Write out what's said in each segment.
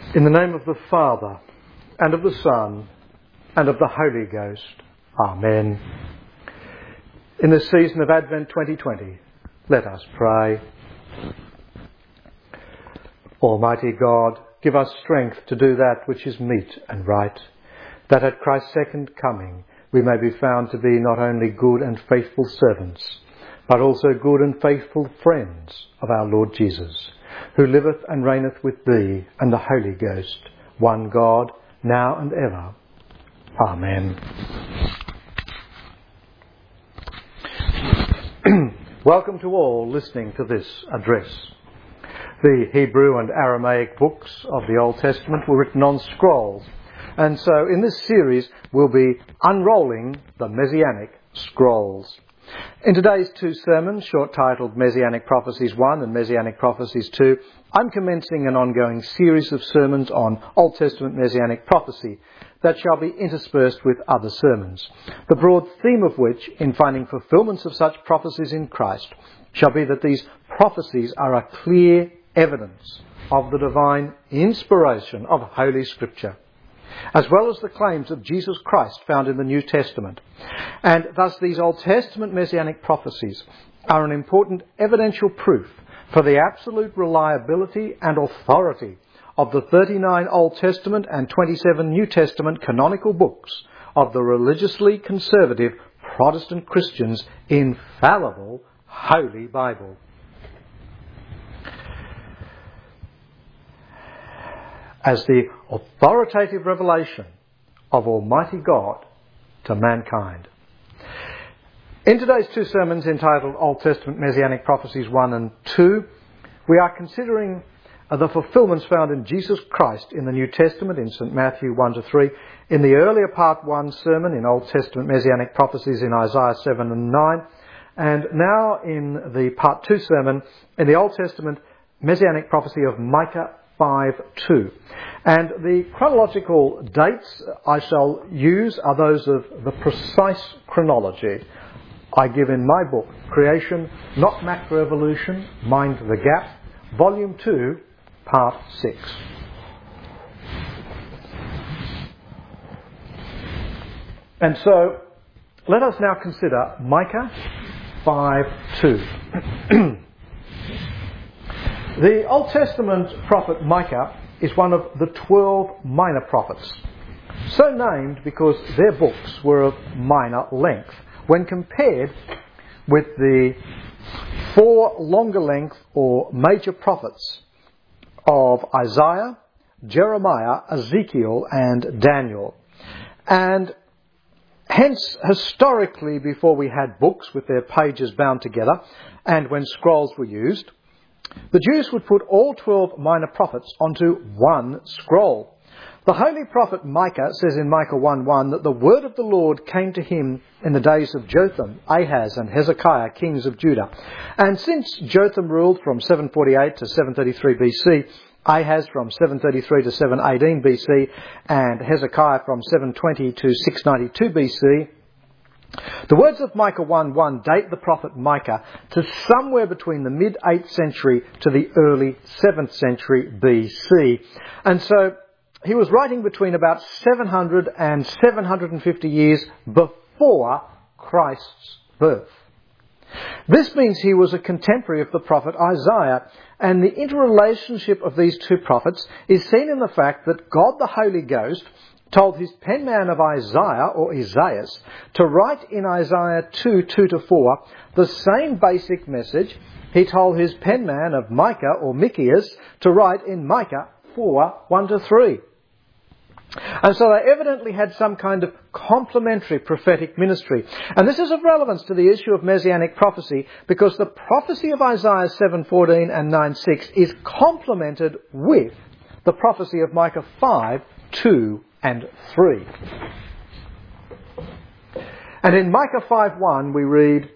In the name of the Father, and of the Son, and of the Holy Ghost. Amen. In this season of Advent 2020, let us pray. Almighty God, give us strength to do that which is meet and right, that at Christ's second coming we may be found to be not only good and faithful servants, but also good and faithful friends of our Lord Jesus, who liveth and reigneth with thee and the Holy Ghost, one God, now and ever. Amen. Welcome to all listening to this address. The Hebrew and Aramaic books of the Old Testament were written on scrolls, and so in this series we'll be unrolling the Messianic scrolls. In today's two sermons, short-titled Messianic Prophecies 1 and Messianic Prophecies 2, I'm commencing an ongoing series of sermons on Old Testament Messianic prophecy that shall be interspersed with other sermons, the broad theme of which, in finding fulfilments of such prophecies in Christ, shall be that these prophecies are a clear evidence of the divine inspiration of Holy Scripture, as well as the claims of Jesus Christ found in the New Testament. And thus these Old Testament Messianic prophecies are an important evidential proof for the absolute reliability and authority of the 39 Old Testament and 27 New Testament canonical books of the religiously conservative Protestant Christians' infallible Holy Bible. As the authoritative revelation of Almighty God to mankind. In today's two sermons entitled Old Testament Messianic Prophecies 1 and 2, we are considering the fulfilments found in Jesus Christ in the New Testament in St. Matthew 1-3, in the earlier Part 1 sermon in Old Testament Messianic Prophecies in Isaiah 7 and 9, and now in the Part 2 sermon in the Old Testament Messianic Prophecy of Micah 5:2. And the chronological dates I shall use are those of the precise chronology I give in my book, Creation, Not Macroevolution, Mind the Gap, Volume 2, Part 6. And so, let us now consider Micah 5:2. The Old Testament prophet Micah is one of the 12 minor prophets, so named because their books were of minor length when compared with the 4 longer length or major prophets of Isaiah, Jeremiah, Ezekiel and Daniel. And hence, historically, before we had books with their pages bound together and when scrolls were used, the Jews would put all 12 minor prophets onto one scroll. The holy prophet Micah says in Micah 1:1 that the word of the Lord came to him in the days of Jotham, Ahaz and Hezekiah, kings of Judah. And since Jotham ruled from 748 to 733 BC, Ahaz from 733 to 718 BC, and Hezekiah from 720 to 692 BC, the words of Micah 1:1 date the prophet Micah to somewhere between the mid-8th century to the early 7th century BC. And so he was writing between about 700 and 750 years before Christ's birth. This means he was a contemporary of the prophet Isaiah, and the interrelationship of these two prophets is seen in the fact that God the Holy Ghost told his penman of Isaiah, or Isaias, to write in Isaiah 2:2-4 the same basic message he told his penman of Micah, or Micheas, to write in Micah 4:1-3. And so they evidently had some kind of complementary prophetic ministry. And this is of relevance to the issue of Messianic prophecy because the prophecy of Isaiah 7:14 and 9:6 is complemented with the prophecy of Micah 5:2 and 3. And in Micah 5:1 we read,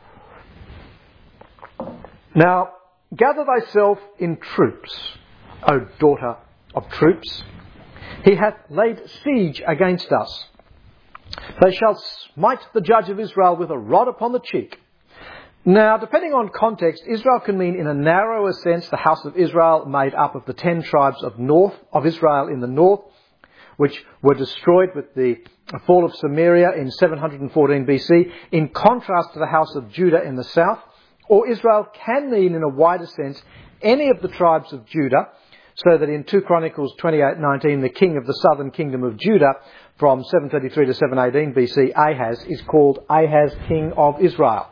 "Now gather thyself in troops, O daughter of troops. He hath laid siege against us. They shall smite the judge of Israel with a rod upon the cheek. Now, depending on context, Israel can mean in a narrower sense the house of Israel made up of the 10 tribes of Israel in the north, which were destroyed with the fall of Samaria in 714 BC, in contrast to the house of Judah in the south. Or Israel can mean in a wider sense any of the tribes of Judah, so that in 2 Chronicles 28:19, the king of the southern kingdom of Judah from 733 to 718 BC, Ahaz, is called Ahaz, king of Israel.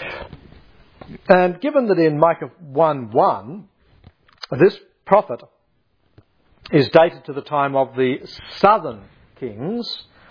And given that in Micah 1:1, this prophet is dated to the time of the southern kings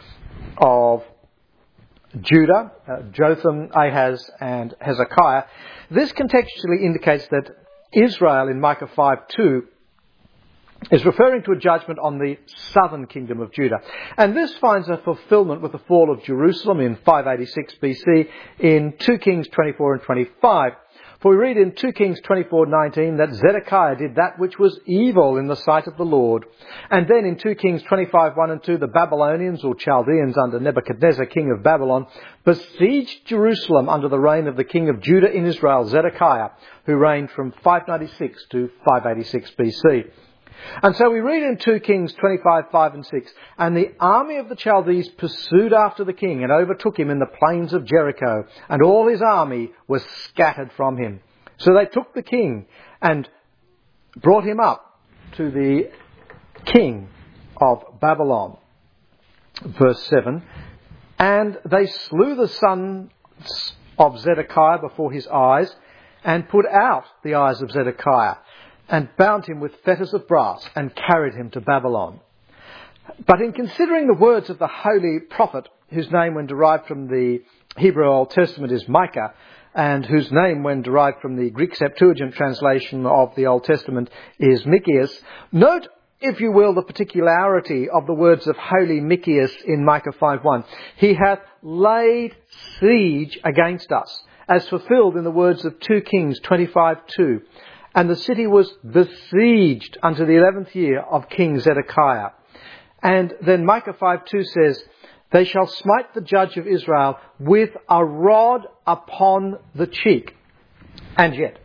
of Judah, Jotham, Ahaz and Hezekiah, this contextually indicates that Israel in Micah 5:2 is referring to a judgment on the southern kingdom of Judah. And this finds a fulfillment with the fall of Jerusalem in 586 BC in 2 Kings 24 and 25. For we read in 2 Kings 24:19 that Zedekiah did that which was evil in the sight of the Lord. And then in 2 Kings 25:1 and 2, the Babylonians or Chaldeans under Nebuchadnezzar, king of Babylon, besieged Jerusalem under the reign of the king of Judah in Israel, Zedekiah, who reigned from 596 to 586 BC. And so we read in 2 Kings 25:5 and 6, and the army of the Chaldees pursued after the king and overtook him in the plains of Jericho, and all his army was scattered from him. So they took the king and brought him up to the king of Babylon. Verse 7, and they slew the sons of Zedekiah before his eyes, and put out the eyes of Zedekiah, and bound him with fetters of brass, and carried him to Babylon. But in considering the words of the holy prophet, whose name when derived from the Hebrew Old Testament is Micah, and whose name when derived from the Greek Septuagint translation of the Old Testament is Micheas, note, if you will, the particularity of the words of holy Micheas in Micah 5:1. He hath laid siege against us, as fulfilled in the words of 2 Kings 25:2. And the city was besieged unto the 11th year of King Zedekiah. And then Micah 5:2 says, they shall smite the judge of Israel with a rod upon the cheek. And yet,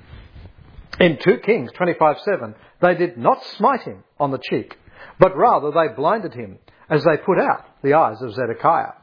in 2 Kings 25:7, they did not smite him on the cheek, but rather they blinded him as they put out the eyes of Zedekiah.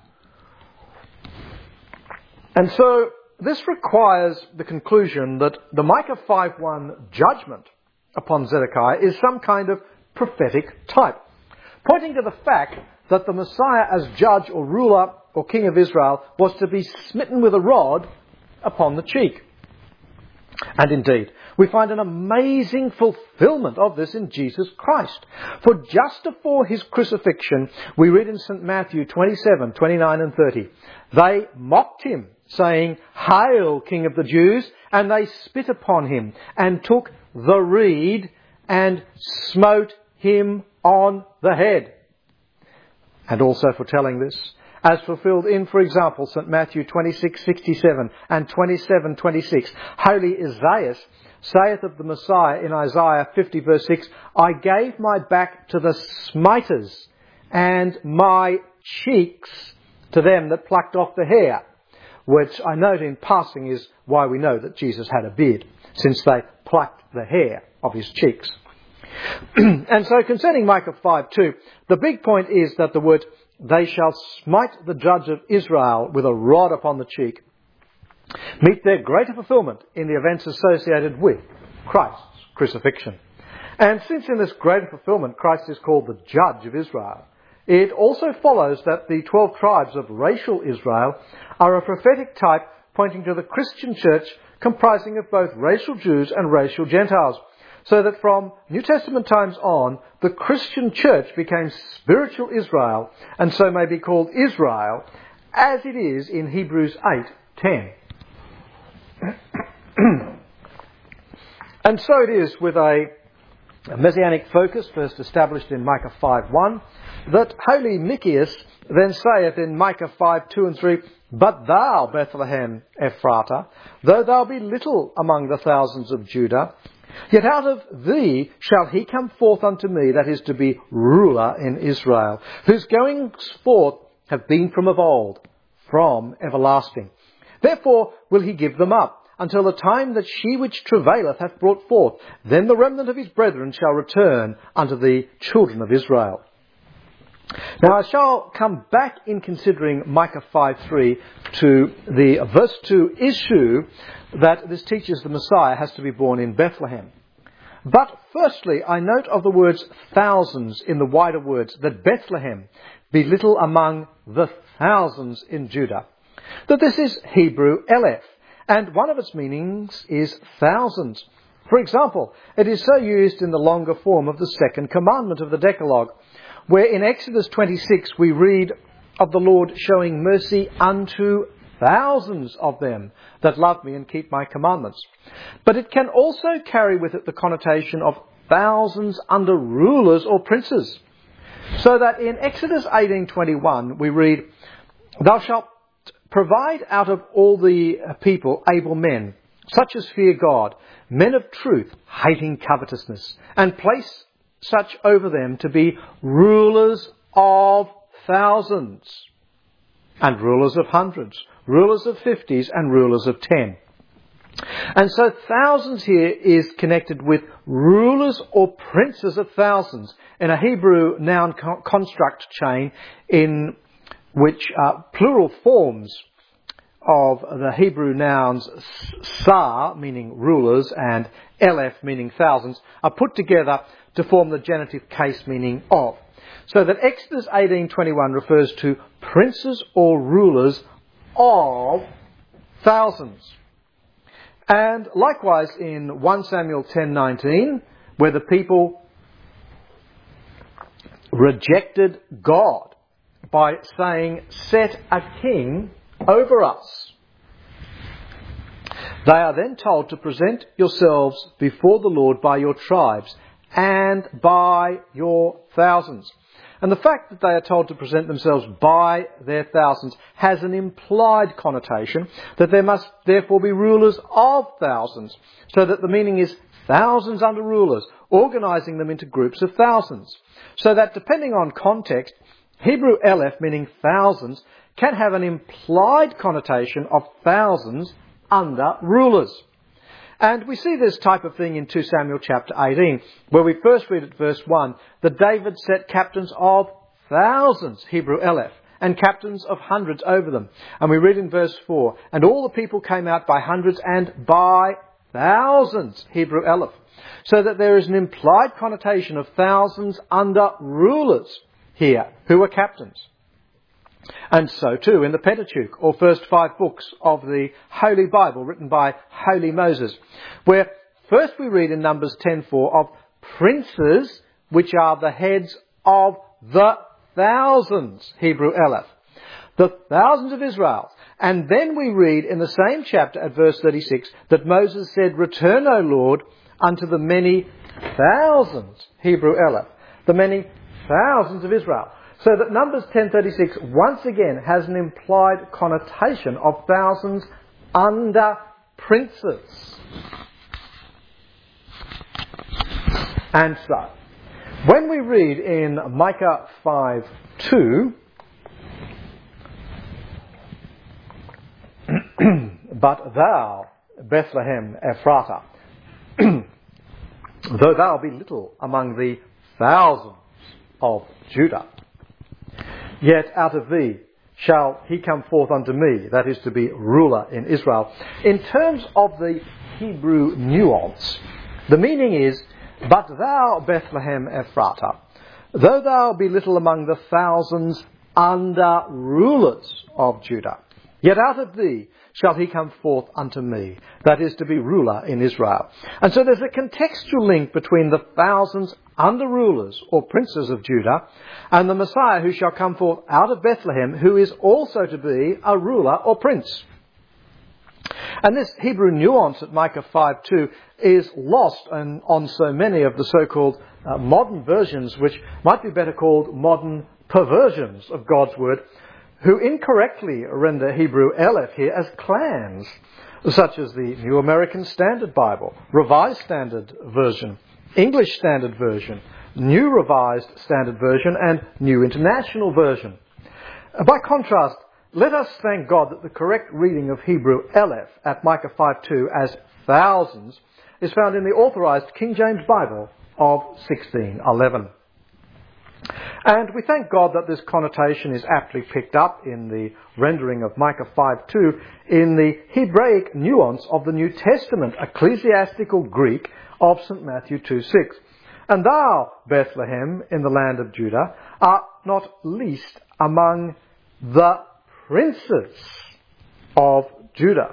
And so, this requires the conclusion that the Micah 5:1 judgment upon Zedekiah is some kind of prophetic type, pointing to the fact that the Messiah as judge or ruler or king of Israel was to be smitten with a rod upon the cheek. And indeed, we find an amazing fulfillment of this in Jesus Christ. For just before his crucifixion, we read in St. Matthew 27:29 and 30, they mocked him, saying, Hail, King of the Jews! And they spit upon him, and took the reed, and smote him on the head. And also foretelling this, as fulfilled in, for example, St. Matthew 26:67 and 27:26, holy Isaiah saith of the Messiah in Isaiah 50 verse 6, I gave my back to the smiters, and my cheeks to them that plucked off the hair. Which I note in passing is why we know that Jesus had a beard, since they plucked the hair of his cheeks. And so concerning Micah 5:2, the big point is that the word, they shall smite the judge of Israel with a rod upon the cheek, meet their greater fulfillment in the events associated with Christ's crucifixion. And since in this greater fulfillment Christ is called the judge of Israel, it also follows that the 12 tribes of racial Israel are a prophetic type pointing to the Christian church comprising of both racial Jews and racial Gentiles. So that from New Testament times on, the Christian church became spiritual Israel and so may be called Israel as it is in Hebrews 8:10. And so it is with a messianic focus first established in Micah 5:1 that holy Micheas then saith in Micah 5:2 and 3, But thou, Bethlehem Ephratah, though thou be little among the thousands of Judah, yet out of thee shall he come forth unto me, that is to be ruler in Israel, whose goings forth have been from of old, from everlasting. Therefore will he give them up, until the time that she which travaileth hath brought forth. Then the remnant of his brethren shall return unto the children of Israel. Now I shall come back in considering Micah 5:3 to the verse 2 issue that this teaches the Messiah has to be born in Bethlehem. But firstly, I note of the words thousands in the wider words, that Bethlehem be little among the thousands in Judah. That this is Hebrew Eleph, and one of its meanings is thousands. For example, it is so used in the longer form of the second commandment of the Decalogue, where in Exodus 26 we read of the Lord showing mercy unto thousands of them that love me and keep my commandments. But it can also carry with it the connotation of thousands under rulers or princes. So that in Exodus 18:21 we read, Thou shalt provide out of all the people able men, such as fear God, men of truth, hating covetousness, and place such over them to be rulers of thousands, and rulers of hundreds, rulers of 50s, and rulers of 10. And so thousands here is connected with rulers or princes of thousands in a Hebrew noun construct chain in which plural forms of the Hebrew nouns sar, meaning rulers, and eleph, meaning thousands, are put together to form the genitive case meaning of. So that Exodus 18:21 refers to princes or rulers of thousands. And likewise in 1 Samuel 10:19, where the people rejected God by saying, set a king over us. They are then told to present yourselves before the Lord by your tribes and by your thousands. And the fact that they are told to present themselves by their thousands has an implied connotation that there must therefore be rulers of thousands, so that the meaning is thousands under rulers, organising them into groups of thousands. So that depending on context, Hebrew Eleph, meaning thousands, can have an implied connotation of thousands under rulers. And we see this type of thing in 2 Samuel chapter 18, where we first read at verse 1 that David set captains of thousands, Hebrew Eleph, and captains of hundreds over them. And we read in verse 4, and all the people came out by hundreds and by thousands, Hebrew Eleph. So that there is an implied connotation of thousands under rulers here, who are captains. And so too in the Pentateuch, or first 5 books of the Holy Bible written by Holy Moses, where first we read in Numbers 10:4 of princes which are the heads of the thousands, Hebrew Eleph, the thousands of Israel. And then we read in the same chapter at verse 36 that Moses said, Return, O Lord, unto the many thousands, Hebrew Eleph, the many thousands of Israel. So that Numbers 10:36 once again has an implied connotation of thousands under princes. And so, when we read in Micah 5:2, But thou, Bethlehem Ephratah, though thou be little among the thousands of Judah, yet out of thee shall he come forth unto me, that is to be ruler in Israel. In terms of the Hebrew nuance, the meaning is, But thou, Bethlehem Ephratah, though thou be little among the thousands under rulers of Judah, yet out of thee shall he come forth unto me, that is to be ruler in Israel. And so there's a contextual link between the thousands under rulers or princes of Judah and the Messiah who shall come forth out of Bethlehem, who is also to be a ruler or prince. And this Hebrew nuance at Micah 5:2 is lost on so many of the so-called modern versions, which might be better called modern perversions of God's word, who incorrectly render Hebrew Eleph here as clans, such as the New American Standard Bible, Revised Standard Version, English Standard Version, New Revised Standard Version, and New International Version. By contrast, let us thank God that the correct reading of Hebrew Aleph at Micah 5:2 as thousands is found in the Authorized King James Bible of 1611. And we thank God that this connotation is aptly picked up in the rendering of Micah 5:2 in the Hebraic nuance of the New Testament ecclesiastical Greek of St. Matthew 2:6. And thou, Bethlehem, in the land of Judah, art not least among the princes of Judah.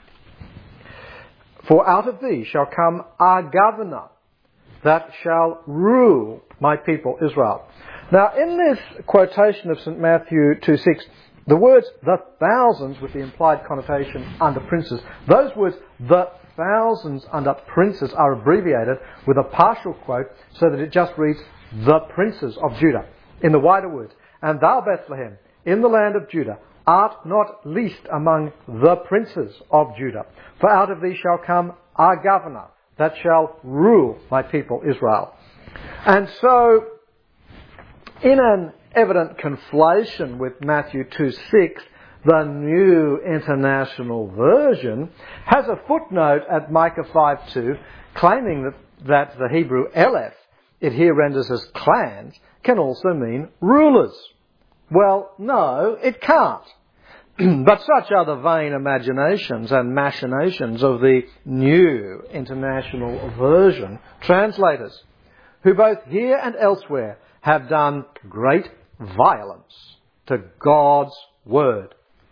For out of thee shall come a governor that shall rule my people Israel. Now, in this quotation of St. Matthew 2:6, the words the thousands with the implied connotation under princes, those words the thousands under princes are abbreviated with a partial quote so that it just reads the princes of Judah. In the wider words, and thou, Bethlehem, in the land of Judah, art not least among the princes of Judah. For out of thee shall come a governor that shall rule my people Israel. And so, in an evident conflation with Matthew 2:6, the New International Version has a footnote at Micah 5:2 claiming that the Hebrew Aleph it here renders as clans can also mean rulers. Well, no, it can't. But such are the vain imaginations and machinations of the New International Version translators, who both here and elsewhere have done great violence to God's Word.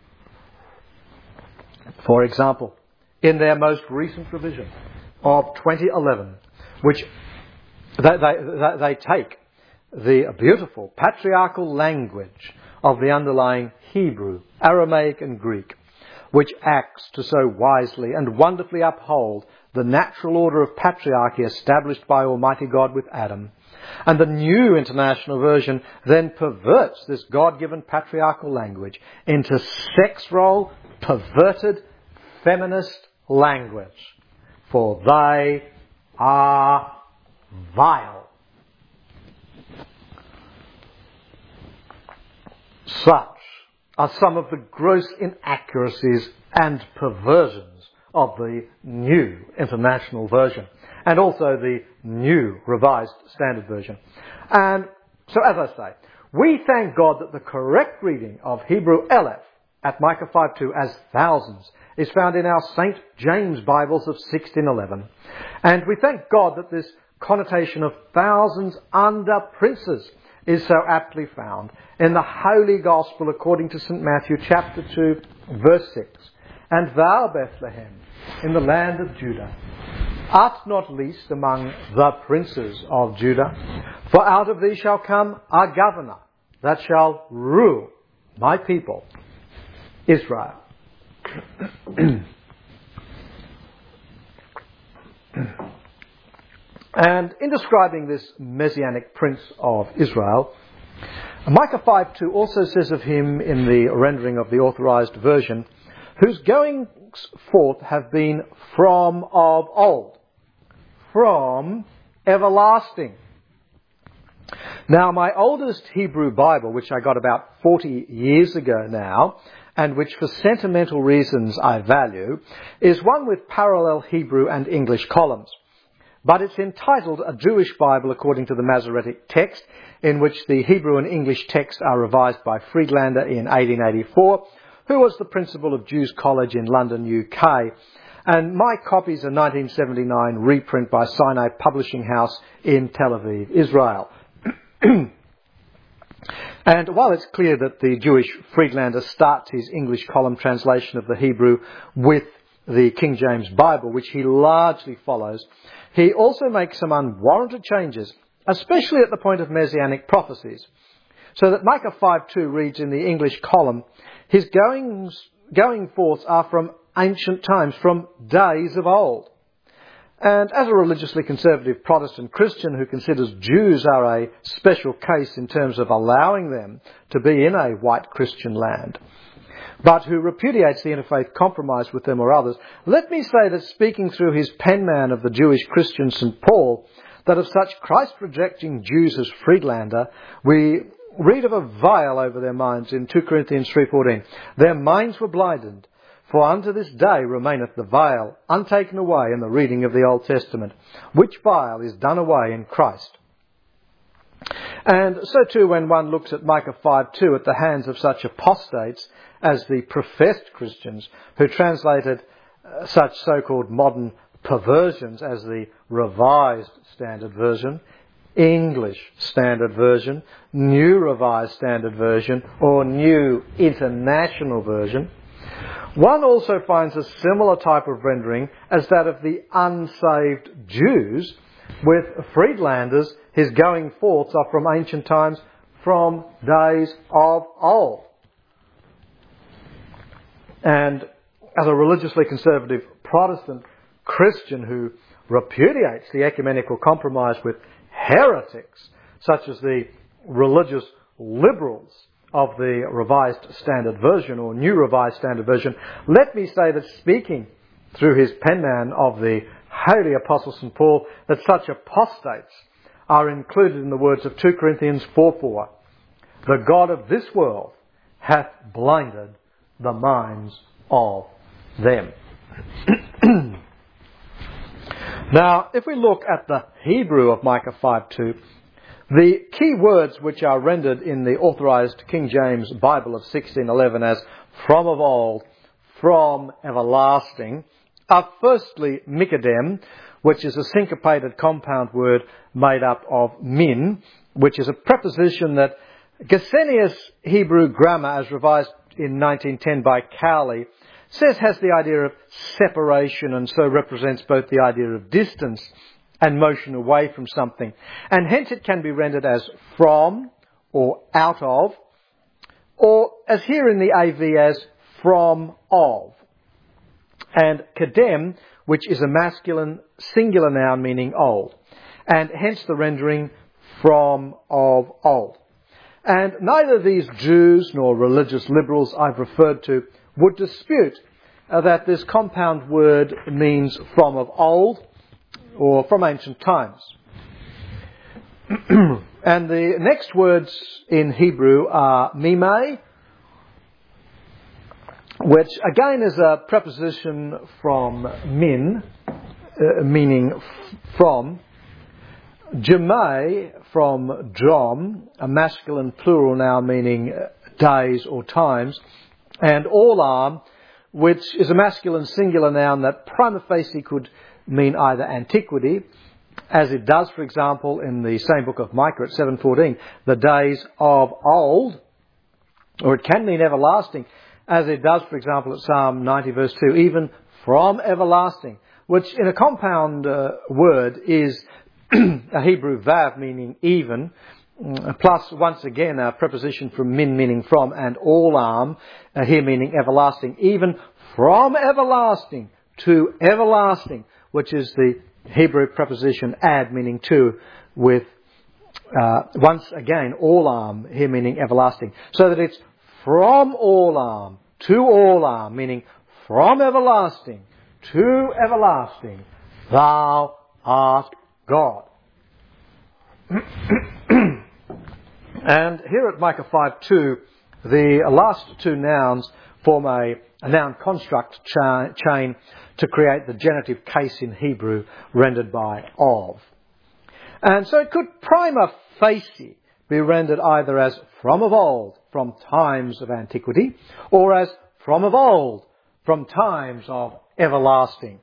For example, in their most recent revision of 2011, which they take the beautiful patriarchal language of the underlying Hebrew, Aramaic and Greek, which acts to so wisely and wonderfully uphold the natural order of patriarchy established by Almighty God with Adam. And the New International Version then perverts this God-given patriarchal language into sex role, perverted, feminist language. For they are vile. Such are some of the gross inaccuracies and perversions of the New International Version, and also the New Revised Standard Version. And so, as I say, we thank God that the correct reading of Hebrew Aleph at Micah 5:2 as thousands is found in our St. James Bibles of 1611. And we thank God that this connotation of thousands under princes is so aptly found in the Holy Gospel according to St. Matthew chapter 2 verse 6. And thou, Bethlehem, in the land of Judah, art not least among the princes of Judah, for out of thee shall come a governor that shall rule my people Israel. And in describing this Messianic Prince of Israel, Micah 5:2 also says of him in the rendering of the Authorized Version, whose goings forth have been from of old, from everlasting. Now, my oldest Hebrew Bible, which I got about 40 years ago now, and which for sentimental reasons I value, is one with parallel Hebrew and English columns. But it's entitled A Jewish Bible According to the Masoretic Text, in which the Hebrew and English texts are revised by Friedlander in 1884, who was the principal of Jews College in London, UK. And my copy's a 1979 reprint by Sinai Publishing House in Tel Aviv, Israel. And while it's clear that the Jewish Friedlander starts his English column translation of the Hebrew with the King James Bible, which he largely follows, he also makes some unwarranted changes, especially at the point of messianic prophecies. So that Micah 5:2 reads in the English column, his going forths are from ancient times, from days of old. And as a religiously conservative Protestant Christian who considers Jews are a special case in terms of allowing them to be in a white Christian land, but who repudiates the interfaith compromise with them or others, let me say that speaking through his penman of the Jewish Christian St. Paul, that of such Christ-rejecting Jews as Friedlander, we read of a veil over their minds in 2 Corinthians 3:14. Their minds were blinded, for unto this day remaineth the veil untaken away in the reading of the Old Testament, which veil is done away in Christ. And so too when one looks at Micah 5:2 at the hands of such apostates as the professed Christians who translated such so-called modern perversions as the Revised Standard Version, English Standard Version, New Revised Standard Version, or New International Version, one also finds a similar type of rendering as that of the unsaved Jews, with Friedlander's his going forths are from ancient times, from days of old. And as a religiously conservative Protestant Christian who repudiates the ecumenical compromise with heretics, such as the religious liberals of the Revised Standard Version or New Revised Standard Version, let me say that speaking through his penman of the Holy Apostle St. Paul, that such apostates are included in the words of 2 Corinthians 4:4. The God of this world hath blinded the minds of them. Now, if we look at the Hebrew of Micah 5:2, the key words which are rendered in the Authorized King James Bible of 1611 as from of old, from everlasting, are firstly mikadem, which is a syncopated compound word made up of min, which is a preposition that Gesenius Hebrew Grammar, as revised in 1910 by Cowley, says has the idea of separation and so represents both the idea of distance and motion away from something. And hence it can be rendered as from or out of, or as here in the AV as from of. And kadem, which is a masculine singular noun meaning old, and hence the rendering from of old. And neither these Jews nor religious liberals I've referred to would dispute that this compound word means from of old or from ancient times. And the next words in Hebrew are mime, which again is a preposition from min, meaning from. Jemai from jom, a masculine plural noun meaning days or times. And olam, which is a masculine singular noun that prima facie could mean either antiquity, as it does, for example, in the same book of Micah at 7:14, the days of old, or it can mean everlasting, as it does, for example, at Psalm 90 verse 2, even from everlasting, which in a compound word is a Hebrew vav meaning even, plus once again a preposition from min meaning from, and olam here meaning everlasting, even from everlasting to everlasting, which is the Hebrew preposition ad meaning to, with once again olam here meaning everlasting, so that it's from olam to olam, meaning from everlasting to everlasting, thou art God. And here at Micah 5:2, the last two nouns form a noun construct chain to create the genitive case in Hebrew rendered by of. And so it could prima facie be rendered either as from of old, from times of antiquity, or as from of old, from times of everlasting.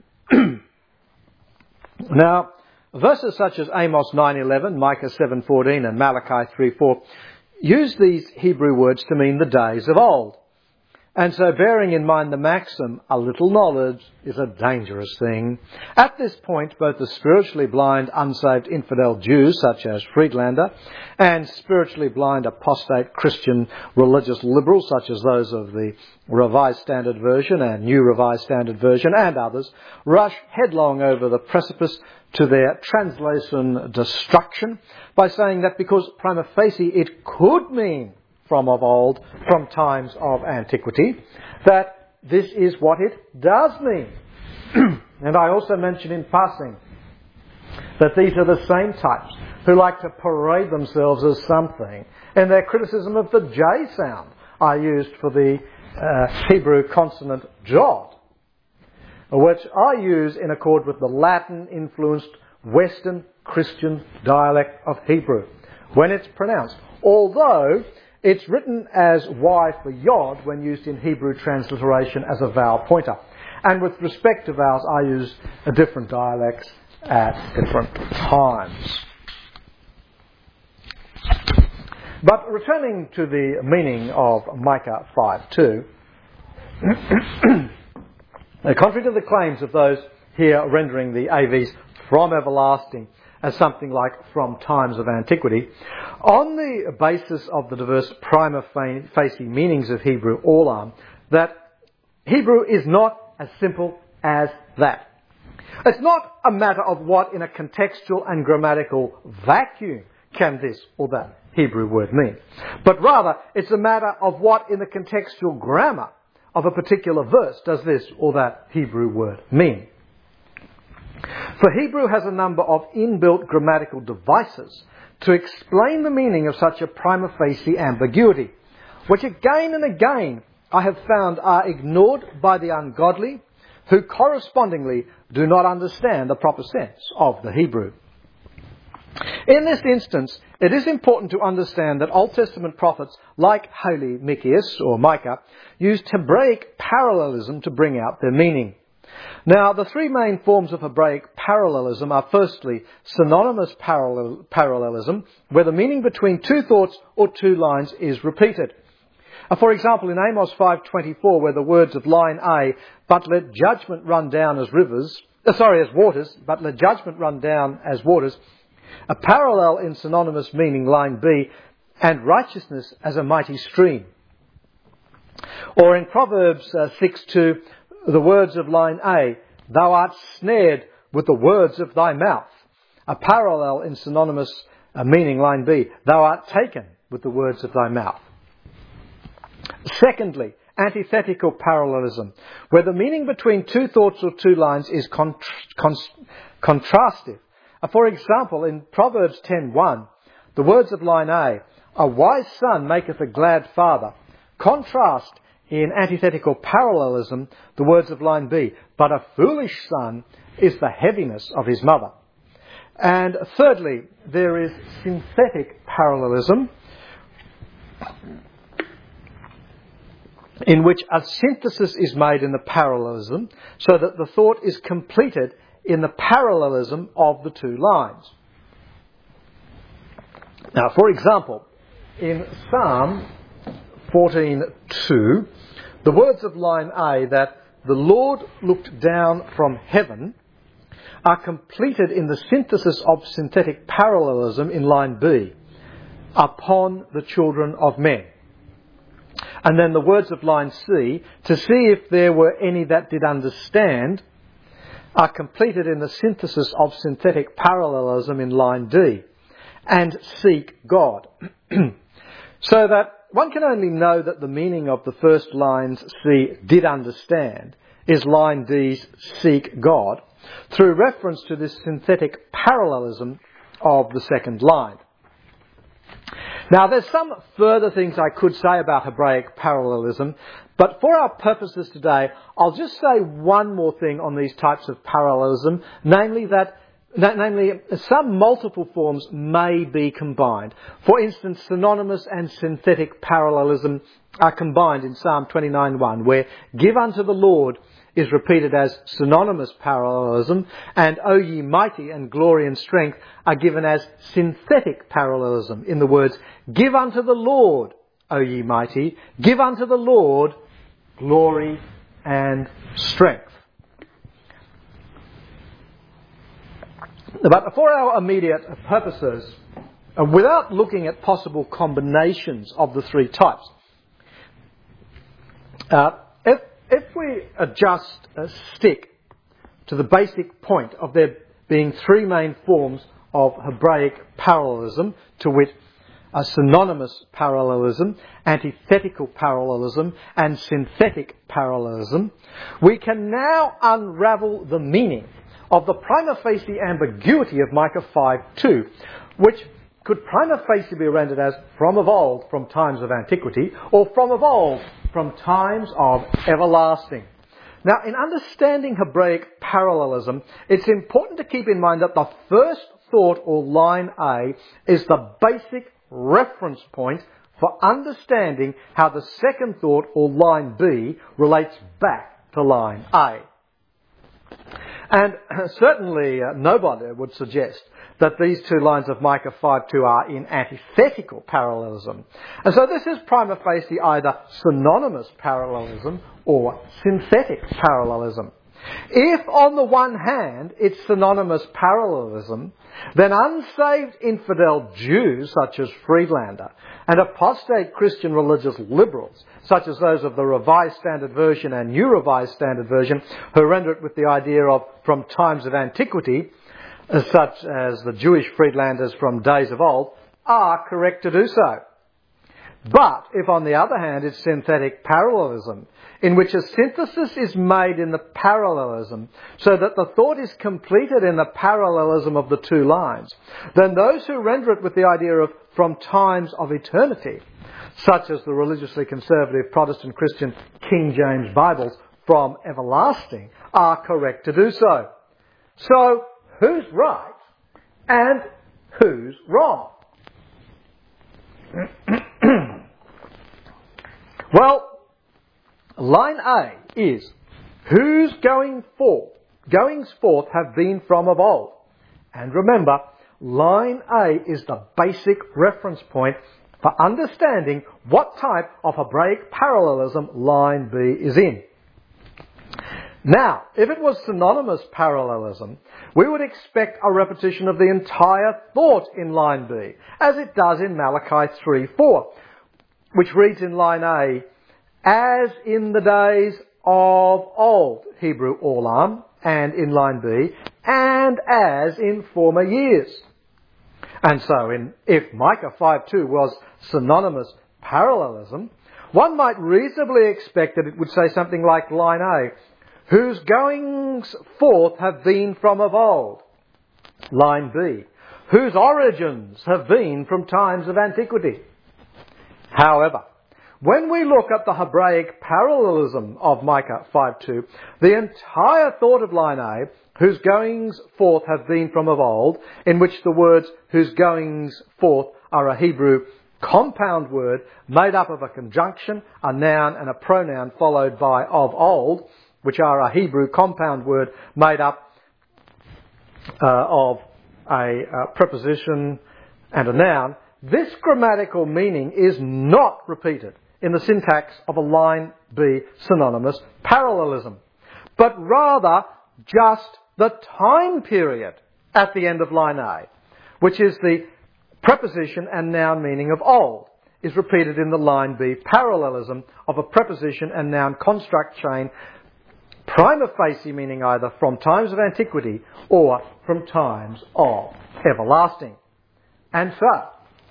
Now, verses such as Amos 9:11, Micah 7:14 and Malachi 3:4 use these Hebrew words to mean the days of old. And so bearing in mind the maxim, a little knowledge is a dangerous thing, at this point both the spiritually blind, unsaved infidel Jews such as Friedlander and spiritually blind apostate Christian religious liberals such as those of the Revised Standard Version and New Revised Standard Version and others rush headlong over the precipice to their translation destruction by saying that because prima facie it could mean from of old, from times of antiquity, that this is what it does mean. And I also mentioned in passing that these are the same types who like to parade themselves as something. In their criticism of the J sound I used for the Hebrew consonant Jod, which I use in accord with the Latin-influenced Western Christian dialect of Hebrew when it's pronounced, although it's written as Y for Yod when used in Hebrew transliteration as a vowel pointer. And with respect to vowels, I use different dialects at different times. But returning to the meaning of Micah 5:2, contrary to the claims of those here rendering the AVs from everlasting as something like from times of antiquity, on the basis of the diverse prima facie meanings of Hebrew olam, that Hebrew is not as simple as that. It's not a matter of what in a contextual and grammatical vacuum can this or that Hebrew word mean, but rather it's a matter of what in the contextual grammar of a particular verse does this or that Hebrew word mean. For Hebrew has a number of inbuilt grammatical devices to explain the meaning of such a prima facie ambiguity, which again and again I have found are ignored by the ungodly, who correspondingly do not understand the proper sense of the Hebrew. In this instance, it is important to understand that Old Testament prophets like Holy Micheas or Micah used Hebraic parallelism to bring out their meaning. Now, the three main forms of Hebraic parallelism are firstly synonymous parallelism, where the meaning between two thoughts or two lines is repeated. For example, in Amos 5:24, where the words of line A, "But let judgment run down as waters, but let judgment run down as waters," a parallel in synonymous meaning line B, "and righteousness as a mighty stream." Or in Proverbs 6:2, the words of line A, "Thou art snared with the words of thy mouth," a parallel in synonymous meaning line B, "Thou art taken with the words of thy mouth." Secondly, antithetical parallelism, where the meaning between two thoughts or two lines is contrastive. For example, in Proverbs 10:1, the words of line A, "A wise son maketh a glad father," contrast in antithetical parallelism the words of line B, "But a foolish son is the heaviness of his mother." And thirdly, there is synthetic parallelism, in which a synthesis is made in the parallelism so that the thought is completed in the parallelism of the two lines. Now, for example, in Psalm 14:2, the words of line A, that "the Lord looked down from heaven," are completed in the synthesis of synthetic parallelism in line B, "upon the children of men." And then the words of line C, "to see if there were any that did understand," are completed in the synthesis of synthetic parallelism in line D, "and seek God." So that one can only know that the meaning of the first line's C, "did understand," is line D's "seek God," through reference to this synthetic parallelism of the second line. Now, there's some further things I could say about Hebraic parallelism, but for our purposes today, I'll just say one more thing on these types of parallelism, namely some multiple forms may be combined. For instance, synonymous and synthetic parallelism are combined in Psalm 29:1, where "give unto the Lord" is repeated as synonymous parallelism, and "O ye mighty" and "glory and strength" are given as synthetic parallelism in the words "give unto the Lord, O ye mighty, give unto the Lord glory and strength." But for our immediate purposes, without looking at possible combinations of the three types, if we just stick to the basic point of there being three main forms of Hebraic parallelism, to wit, a synonymous parallelism, antithetical parallelism, and synthetic parallelism, we can now unravel the meaning of the prima facie ambiguity of Micah 5:2, which could prima facie be rendered as from of old, from times of antiquity, or from of old, from times of everlasting. Now, in understanding Hebraic parallelism, it's important to keep in mind that the first thought or line A is the basic reference point for understanding how the second thought or line B relates back to line A. And certainly nobody would suggest that these two lines of Micah 5:2 are in antithetical parallelism. And so this is prima facie either synonymous parallelism or synthetic parallelism. If, on the one hand, it's synonymous parallelism, then unsaved infidel Jews, such as Friedlander, and apostate Christian religious liberals, such as those of the Revised Standard Version and New Revised Standard Version, who render it with the idea of from times of antiquity, such as the Jewish Friedlanders from days of old, are correct to do so. But if, on the other hand, it's synthetic parallelism, in which a synthesis is made in the parallelism so that the thought is completed in the parallelism of the two lines, then those who render it with the idea of from times of eternity, such as the religiously conservative Protestant Christian King James Bibles, from everlasting, are correct to do so. So, who's right and who's wrong? Well, line A is, whose goings forth have been from of old. And remember, line A is the basic reference point for understanding what type of Hebraic parallelism line B is in. Now, if it was synonymous parallelism, we would expect a repetition of the entire thought in line B, as it does in Malachi 3:4, which reads in line A, as in the days of old, Hebrew olam, and in line B, and as in former years. And so, if Micah 5:2 was synonymous parallelism, one might reasonably expect that it would say something like line A, whose goings forth have been from of old. Line B, whose origins have been from times of antiquity. However, when we look at the Hebraic parallelism of Micah 5:2, the entire thought of line A, whose goings forth have been from of old, in which the words whose goings forth are a Hebrew compound word made up of a conjunction, a noun and a pronoun followed by of old, which are a Hebrew compound word made up of a preposition and a noun, this grammatical meaning is not repeated in the syntax of a line B synonymous parallelism, but rather just the time period at the end of line A, which is the preposition and noun meaning of old, is repeated in the line B parallelism of a preposition and noun construct chain, prima facie meaning either from times of antiquity or from times of everlasting. And so,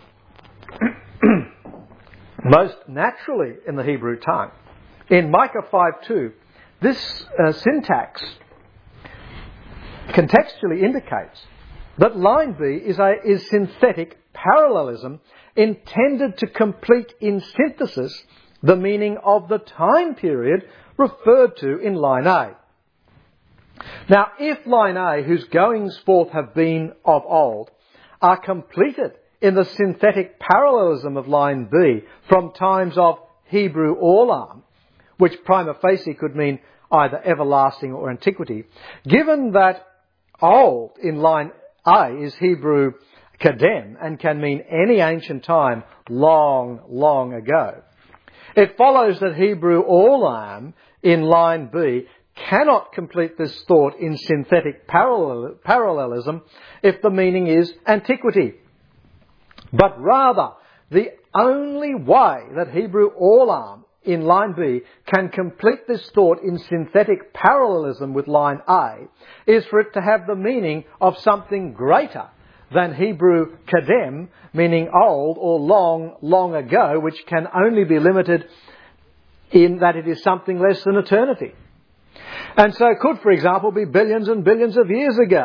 most naturally in the Hebrew tongue, in Micah 5:2, this syntax contextually indicates that line B is synthetic parallelism intended to complete in synthesis the meaning of the time period referred to in line A. Now, if line A, whose goings forth have been of old, are completed in the synthetic parallelism of line B from times of Hebrew olam, which prima facie could mean either everlasting or antiquity, given that old in line A is Hebrew kadem and can mean any ancient time long, long ago, it follows that Hebrew olam in line B cannot complete this thought in synthetic parallelism if the meaning is antiquity. But rather, the only way that Hebrew olam in line B can complete this thought in synthetic parallelism with line A is for it to have the meaning of something greater than Hebrew kadem, meaning old or long, long ago, which can only be limited in that it is something less than eternity. And so it could, for example, be billions and billions of years ago.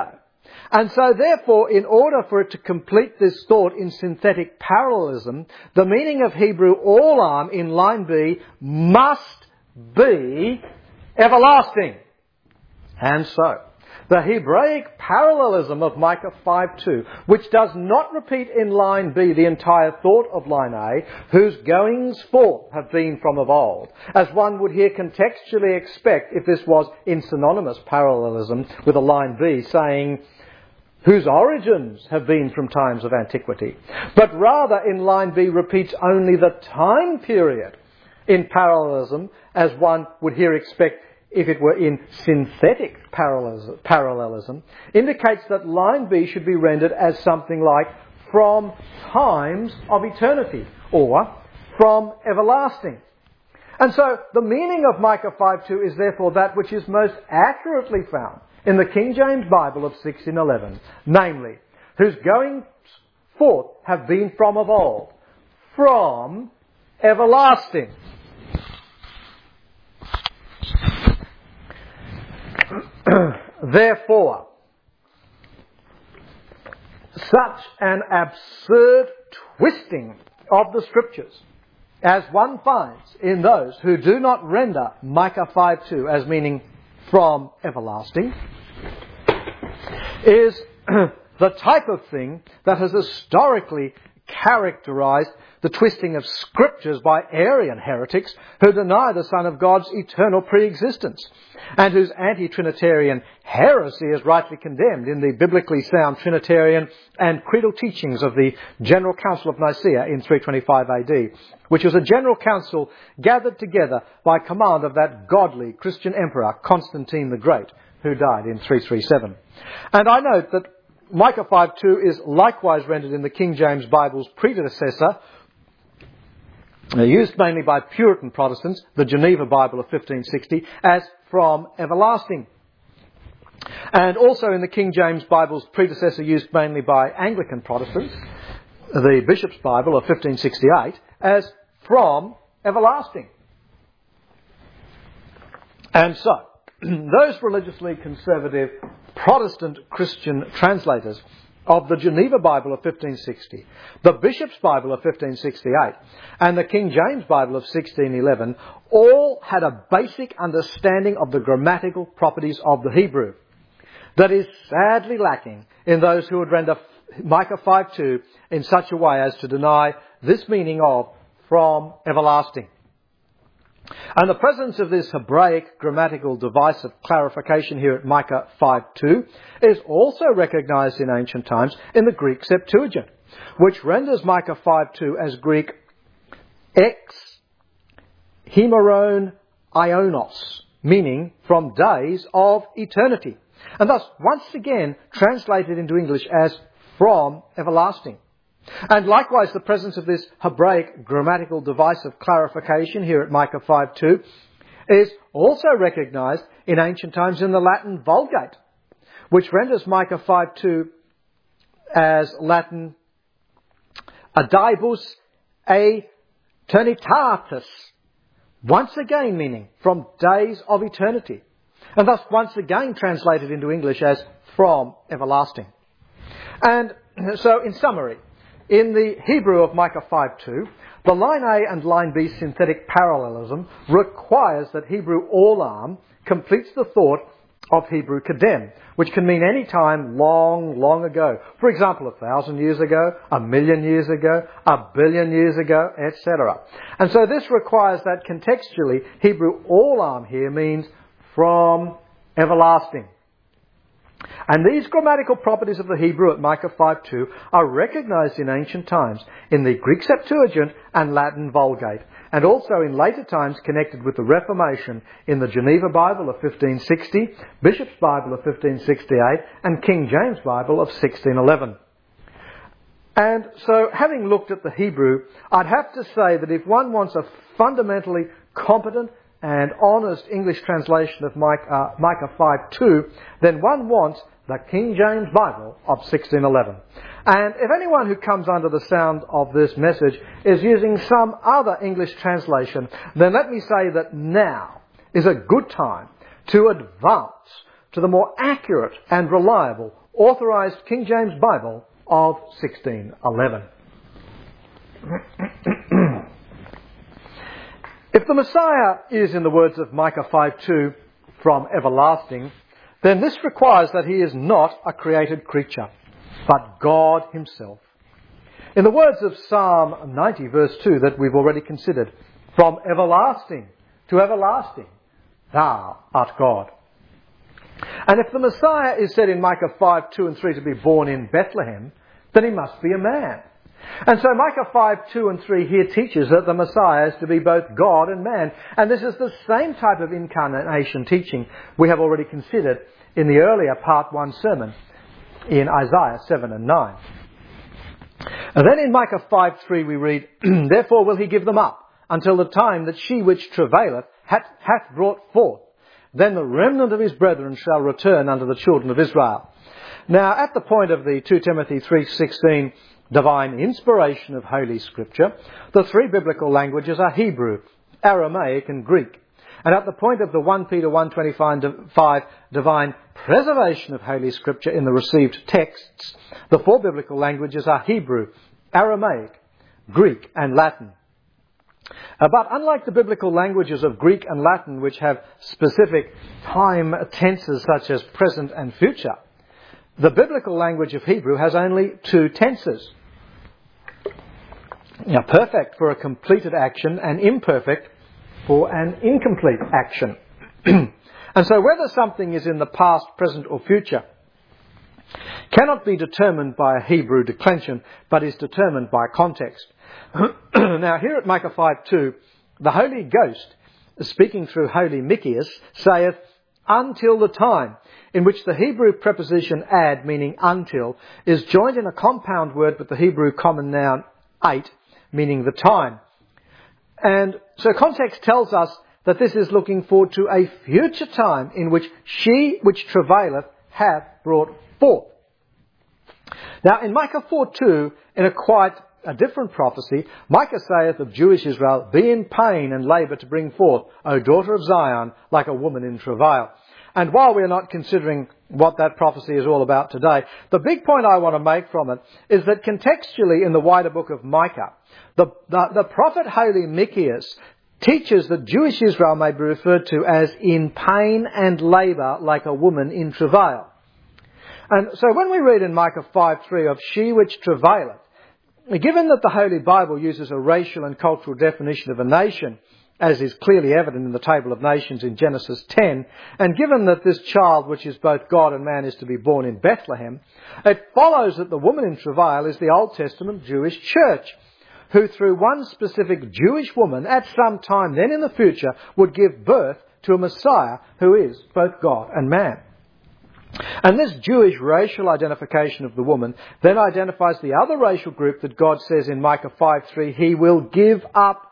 And so therefore, in order for it to complete this thought in synthetic parallelism, the meaning of Hebrew olam in line B must be everlasting. And so, the Hebraic parallelism of Micah 5:2, which does not repeat in line B the entire thought of line A, whose goings forth have been from of old, as one would here contextually expect if this was in synonymous parallelism with a line B saying, whose origins have been from times of antiquity, but rather in line B repeats only the time period in parallelism, as one would here expect if it were in synthetic parallelism, indicates that line B should be rendered as something like from times of eternity or from everlasting. And so the meaning of Micah 5:2 is therefore that which is most accurately found in the King James Bible of 1611, namely, whose goings forth have been from of old, from everlasting. Therefore, such an absurd twisting of the Scriptures as one finds in those who do not render Micah 5:2 as meaning from everlasting is the type of thing that has historically characterized the twisting of Scriptures by Arian heretics who deny the Son of God's eternal pre-existence, and whose anti-Trinitarian heresy is rightly condemned in the biblically sound Trinitarian and creedal teachings of the General Council of Nicaea in 325 AD, which was a general council gathered together by command of that godly Christian emperor Constantine the Great, who died in 337. And I note that Micah 5:2 is likewise rendered in the King James Bible's predecessor, used mainly by Puritan Protestants, the Geneva Bible of 1560, as from everlasting. And also in the King James Bible's predecessor, used mainly by Anglican Protestants, the Bishop's Bible of 1568, as from everlasting. And so, those religiously conservative Protestant Christian translators of the Geneva Bible of 1560, the Bishop's Bible of 1568, and the King James Bible of 1611 all had a basic understanding of the grammatical properties of the Hebrew that is sadly lacking in those who would render Micah 5:2 in such a way as to deny this meaning of from everlasting. And the presence of this Hebraic grammatical device of clarification here at Micah 5:2 is also recognized in ancient times in the Greek Septuagint, which renders Micah 5:2 as Greek ex hemeron ionos, meaning from days of eternity, and thus once again translated into English as from everlasting. And likewise, the presence of this Hebraic grammatical device of clarification here at Micah 5:2 is also recognized in ancient times in the Latin Vulgate, which renders Micah 5:2 as Latin adibus aeternitatis, once again meaning from days of eternity, and thus once again translated into English as from everlasting. And so, in summary, in the Hebrew of Micah 5:2, the line A and line B synthetic parallelism requires that Hebrew olam completes the thought of Hebrew kadem, which can mean any time long, long ago. For example, 1,000 years ago, 1,000,000 years ago, 1,000,000,000 years ago, etc. And so this requires that contextually Hebrew olam here means from everlasting. And these grammatical properties of the Hebrew at Micah 5:2 are recognized in ancient times in the Greek Septuagint and Latin Vulgate, and also in later times connected with the Reformation in the Geneva Bible of 1560, Bishop's Bible of 1568, and King James Bible of 1611. And so, having looked at the Hebrew, I'd have to say that if one wants a fundamentally competent and honest English translation of Micah 5:2, then one wants the King James Bible of 1611. And if anyone who comes under the sound of this message is using some other English translation, then let me say that now is a good time to advance to the more accurate and reliable Authorised King James Bible of 1611. If the Messiah is, in the words of Micah 5:2, from everlasting, then this requires that he is not a created creature, but God himself. In the words of Psalm 90 verse 2 that we've already considered, from everlasting to everlasting, thou art God. And if the Messiah is said in Micah 5:2 and 3 to be born in Bethlehem, then he must be a man. And so Micah 5:2 and 3 here teaches that the Messiah is to be both God and man. And this is the same type of incarnation teaching we have already considered in the earlier part 1 sermon in Isaiah 7 and 9. And then in Micah 5:3 we read, Therefore will he give them up until the time that she which travaileth hath brought forth. Then the remnant of his brethren shall return unto the children of Israel. Now at the point of the 2 Timothy 3:16 divine inspiration of Holy Scripture, the three biblical languages are Hebrew, Aramaic and Greek. And at the point of the 1 Peter 1:25 divine preservation of Holy Scripture in the received texts, the four biblical languages are Hebrew, Aramaic, Greek and Latin. But unlike the biblical languages of Greek and Latin, which have specific time tenses such as present and future, the biblical language of Hebrew has only two tenses. Now, perfect for a completed action and imperfect for an incomplete action. And so whether something is in the past, present or future cannot be determined by a Hebrew declension, but is determined by context. Now here at Micah 5:2, the Holy Ghost, speaking through Holy Micheas, saith, until the time, in which the Hebrew preposition ad, meaning until, is joined in a compound word with the Hebrew common noun ait, meaning the time. And so context tells us that this is looking forward to a future time in which she which travaileth hath brought forth. Now in Micah 4:2, in a different prophecy, Micah saith of Jewish Israel, be in pain and labour to bring forth, O daughter of Zion, like a woman in travail. And while we're not considering what that prophecy is all about today, the big point I want to make from it is that contextually in the wider book of Micah, the prophet Holy Micheas teaches that Jewish Israel may be referred to as in pain and labour like a woman in travail. And so when we read in Micah 5:3 of she which travaileth, given that the Holy Bible uses a racial and cultural definition of a nation, as is clearly evident in the Table of Nations in Genesis 10, and given that this child, which is both God and man, is to be born in Bethlehem, it follows that the woman in travail is the Old Testament Jewish church, who through one specific Jewish woman at some time then in the future would give birth to a Messiah who is both God and man. And this Jewish racial identification of the woman then identifies the other racial group that God says in Micah 5:3, he will give up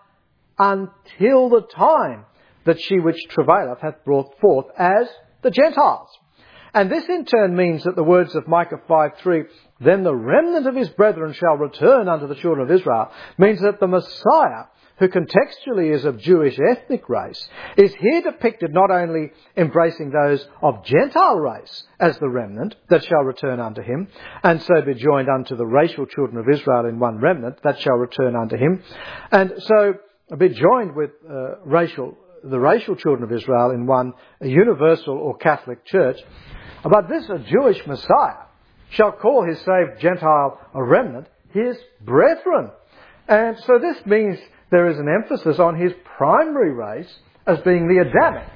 until the time that she which travaileth hath brought forth as the Gentiles. And this in turn means that the words of Micah 5:3, then the remnant of his brethren shall return unto the children of Israel, means that the Messiah, who contextually is of Jewish ethnic race, is here depicted not only embracing those of Gentile race as the remnant that shall return unto him, and so be joined unto the racial children of Israel in one remnant that shall return unto him, and so be joined with the racial children of Israel in one universal or Catholic church, but this Jewish Messiah shall call his saved Gentile a remnant his brethren. And so this means there is an emphasis on his primary race as being the Adamic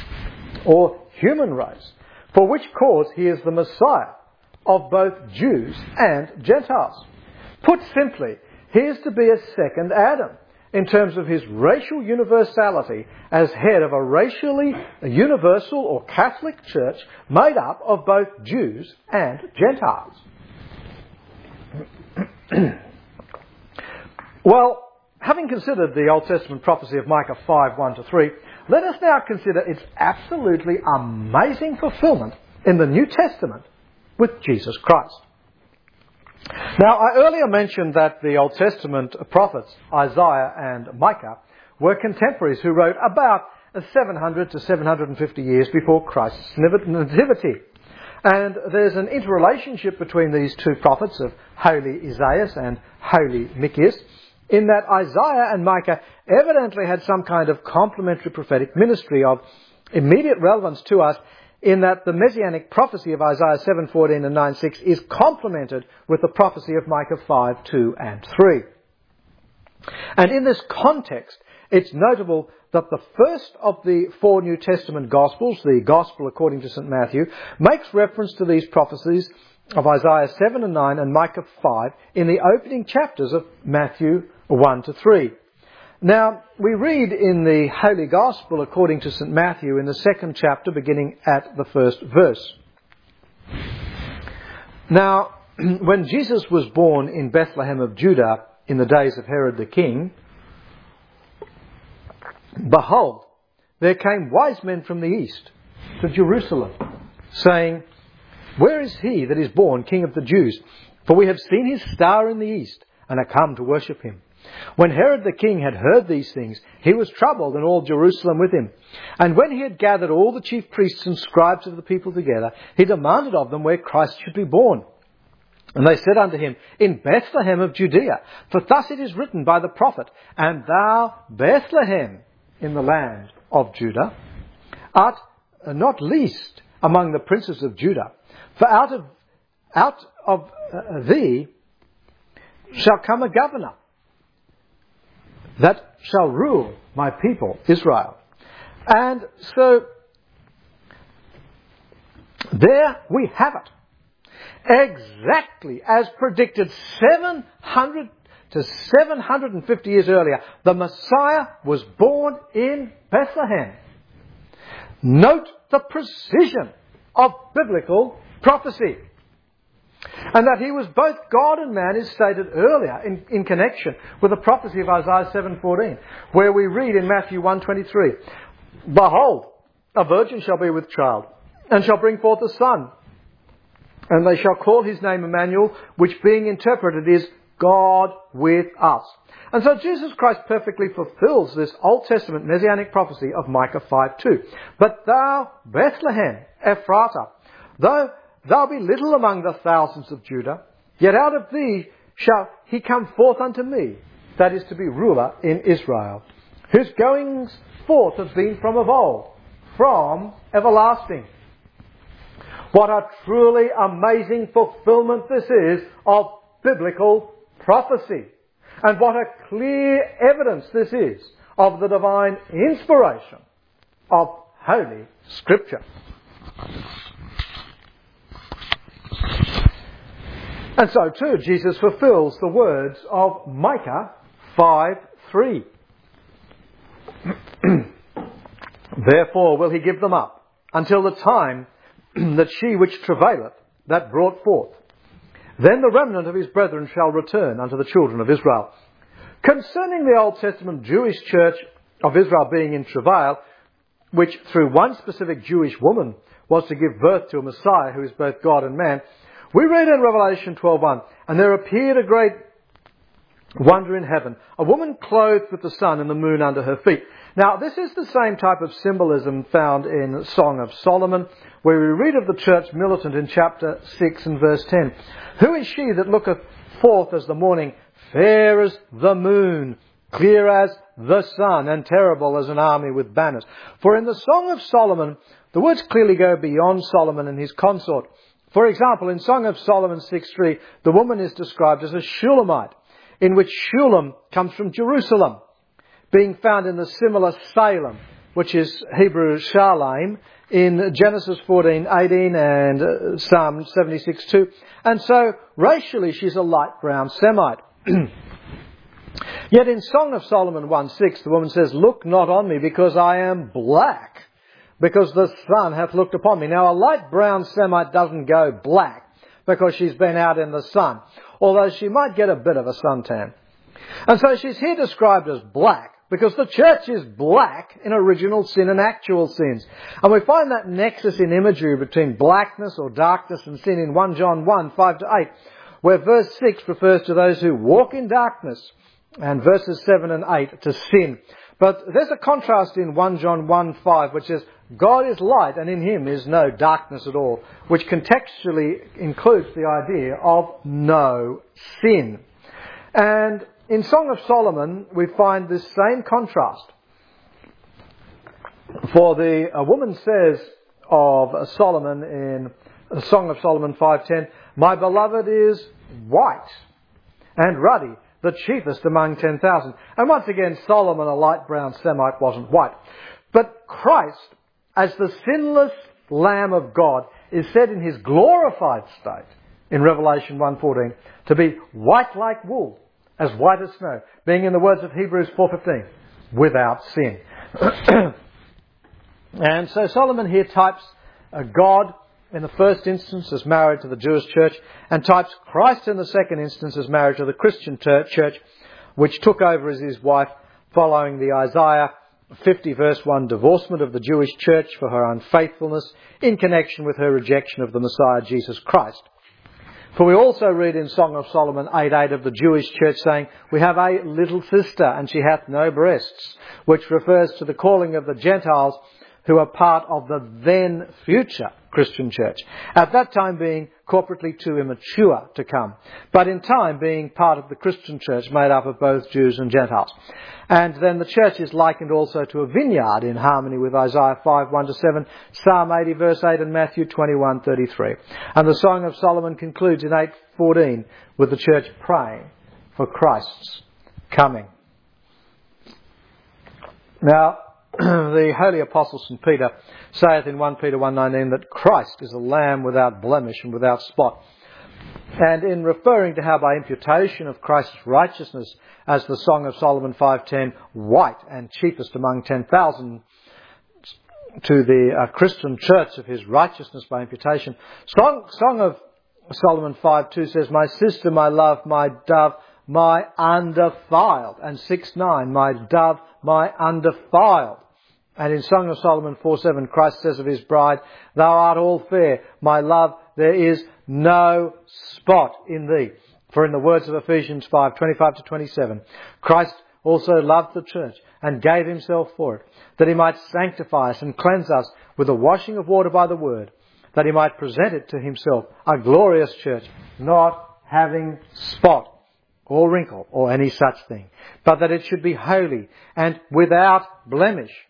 or human race, for which cause he is the Messiah of both Jews and Gentiles. Put simply, he is to be a second Adam in terms of his racial universality as head of a racially universal or Catholic church made up of both Jews and Gentiles. Well, having considered the Old Testament prophecy of Micah 5:1-3, let us now consider its absolutely amazing fulfillment in the New Testament with Jesus Christ. Now, I earlier mentioned that the Old Testament prophets, Isaiah and Micah, were contemporaries who wrote about 700 to 750 years before Christ's nativity. And there's an interrelationship between these two prophets of holy Isaiah and holy Micheas, in that Isaiah and Micah evidently had some kind of complementary prophetic ministry of immediate relevance to us, in that the messianic prophecy of Isaiah 7:14 and 9:6 is complemented with the prophecy of Micah 5:2 and 3. And in this context, it's notable that the first of the four New Testament Gospels, the Gospel according to St. Matthew, makes reference to these prophecies of Isaiah 7 and 9 and Micah 5 in the opening chapters of Matthew 1 to 3. Now, we read in the Holy Gospel according to St. Matthew in the second chapter, beginning at the first verse. Now, when Jesus was born in Bethlehem of Judah in the days of Herod the king, behold, there came wise men from the east to Jerusalem, saying, Where is he that is born King of the Jews? For we have seen his star in the east, and are come to worship him. When Herod the king had heard these things, he was troubled, and all Jerusalem with him. And when he had gathered all the chief priests and scribes of the people together, he demanded of them where Christ should be born. And they said unto him, In Bethlehem of Judea, for thus it is written by the prophet, And thou, Bethlehem, in the land of Judah, art not least among the princes of Judah, for out of thee shall come a governor that shall rule my people Israel. And so there we have it. Exactly as predicted 700 to 750 years earlier, the Messiah was born in Bethlehem. Note the precision of biblical prophecy. And that he was both God and man is stated earlier in connection with the prophecy of Isaiah 7:14, where we read in Matthew 1:23, Behold, a virgin shall be with child, and shall bring forth a son, and they shall call his name Emmanuel, which being interpreted is God with us. And so Jesus Christ perfectly fulfills this Old Testament messianic prophecy of Micah 5:2. But thou, Bethlehem, Ephratah, though thou be little among the thousands of Judah, yet out of thee shall he come forth unto me, that is to be ruler in Israel, whose goings forth have been from of old, from everlasting. What a truly amazing fulfillment this is of biblical prophecy. And what a clear evidence this is of the divine inspiration of Holy Scripture. And so too, Jesus fulfills the words of Micah 5:3. Therefore will he give them up until the time that she which travaileth, that brought forth. Then the remnant of his brethren shall return unto the children of Israel. Concerning the Old Testament Jewish church of Israel being in travail, which through one specific Jewish woman was to give birth to a Messiah who is both God and man, we read in Revelation 12:1, And there appeared a great wonder in heaven, a woman clothed with the sun and the moon under her feet. Now, this is the same type of symbolism found in Song of Solomon, where we read of the church militant in chapter 6 and verse 10. Who is she that looketh forth as the morning, fair as the moon, clear as the sun, and terrible as an army with banners? For in the Song of Solomon, the words clearly go beyond Solomon and his consort. For example, in Song of Solomon 6:3, the woman is described as a Shulamite, in which Shulam comes from Jerusalem, being found in the similar Salem, which is Hebrew Shalem, in Genesis 14:18 and Psalm 76:2. And so, racially, she's a light brown Semite. Yet in Song of Solomon 1:6, the woman says, Look not on me, because I am black, because the sun hath looked upon me. Now, a light brown Semite doesn't go black because she's been out in the sun, although she might get a bit of a suntan. And so she's here described as black, because the church is black in original sin and actual sins. And we find that nexus in imagery between blackness or darkness and sin in 1 John 1:5-8, where verse 6 refers to those who walk in darkness, and verses 7 and 8 to sin. But there's a contrast in 1 John 1:5, which says, God is light and in him is no darkness at all, which contextually includes the idea of no sin. And in Song of Solomon, we find this same contrast. For a woman says of Solomon in Song of Solomon 5:10, "My beloved is white and ruddy, the chiefest among 10,000. And once again, Solomon, a light brown Semite, wasn't white. But Christ, as the sinless Lamb of God, is said in his glorified state in Revelation 1:14 to be white like wool, as white as snow, being, in the words of Hebrews 4:15, without sin. And so Solomon here types God in the first instance as married to the Jewish church, and types Christ in the second instance as married to the Christian church, which took over as his wife following the Isaiah 50 verse 1 divorcement of the Jewish church for her unfaithfulness in connection with her rejection of the Messiah Jesus Christ. For we also read in Song of Solomon 8:8 of the Jewish church saying, "We have a little sister, and she hath no breasts," which refers to the calling of the Gentiles who are part of the then future Christian church, at that time being corporately too immature to come, but in time being part of the Christian church made up of both Jews and Gentiles. And then the church is likened also to a vineyard in harmony with Isaiah 5:1-7, Psalm 80 verse 8 and Matthew 21:33. And the Song of Solomon concludes in 8:14 with the church praying for Christ's coming. Now, the holy apostle St. Peter saith in 1 Peter 1:19 that Christ is a lamb without blemish and without spot. And in referring to how by imputation of Christ's righteousness, as the Song of Solomon 5:10, white and chiefest among 10,000, to the Christian church of his righteousness by imputation, Song of Solomon 5:2 says, "My sister, my love, my dove, my undefiled," and 6:9, "My dove, my undefiled." And in Song of Solomon 4:7, Christ says of his bride, "Thou art all fair, my love, there is no spot in thee." For in the words of Ephesians 5:25-27, Christ also loved the church and gave himself for it, that he might sanctify us and cleanse us with the washing of water by the word, that he might present it to himself, a glorious church, not having spot or wrinkle or any such thing, but that it should be holy and without blemish.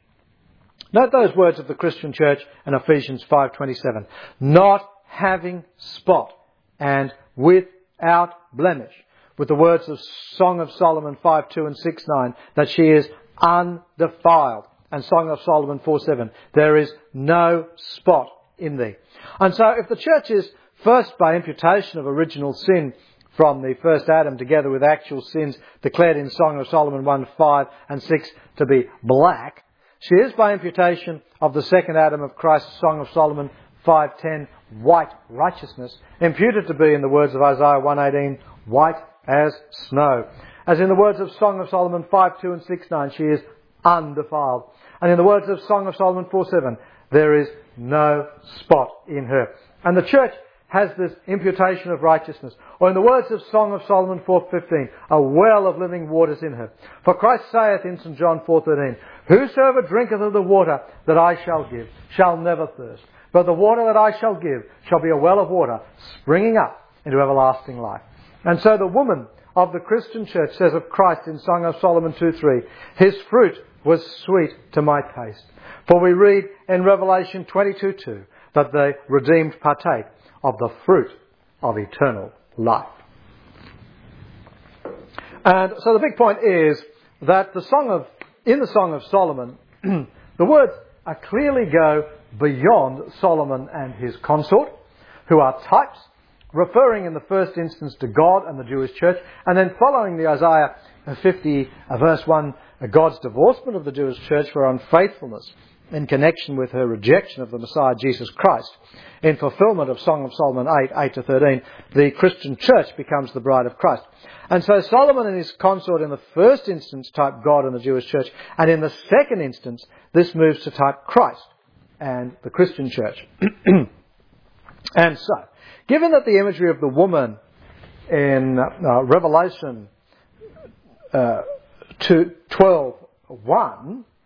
Note those words of the Christian church in Ephesians 5:27. Not having spot and without blemish. With the words of Song of Solomon 5:2 and 6:9, that she is undefiled. And Song of Solomon 4:7, there is no spot in thee. And so if the church is first by imputation of original sin from the first Adam, together with actual sins declared in Song of Solomon 1:5 and 6 to be black, she is by imputation of the second Adam of Christ's Song of Solomon 5:10, white righteousness, imputed to be, in the words of Isaiah 1:18, white as snow. As in the words of Song of Solomon 5:2 and 6:9, she is undefiled. And in the words of Song of Solomon 4:7, there is no spot in her. And the church has this imputation of righteousness. Or in the words of Song of Solomon 4:15, a well of living waters in her. For Christ saith in St. John 4:13, "Whosoever drinketh of the water that I shall give shall never thirst. But the water that I shall give shall be a well of water springing up into everlasting life." And so the woman of the Christian church says of Christ in Song of Solomon 2:3, "His fruit was sweet to my taste." For we read in Revelation 22:2 that the redeemed partake of the fruit of eternal life. And so the big point is that in the Song of Solomon, the words clearly go beyond Solomon and his consort, who are types, referring in the first instance to God and the Jewish church, and then following the Isaiah 50 verse 1, God's divorcement of the Jewish church for unfaithfulness in connection with her rejection of the Messiah Jesus Christ. In fulfillment of Song of Solomon 8:8-13, the Christian church becomes the bride of Christ. And so Solomon and his consort in the first instance type God and the Jewish church, and in the second instance this moves to type Christ and the Christian church. And so, given that the imagery of the woman in Revelation 12:1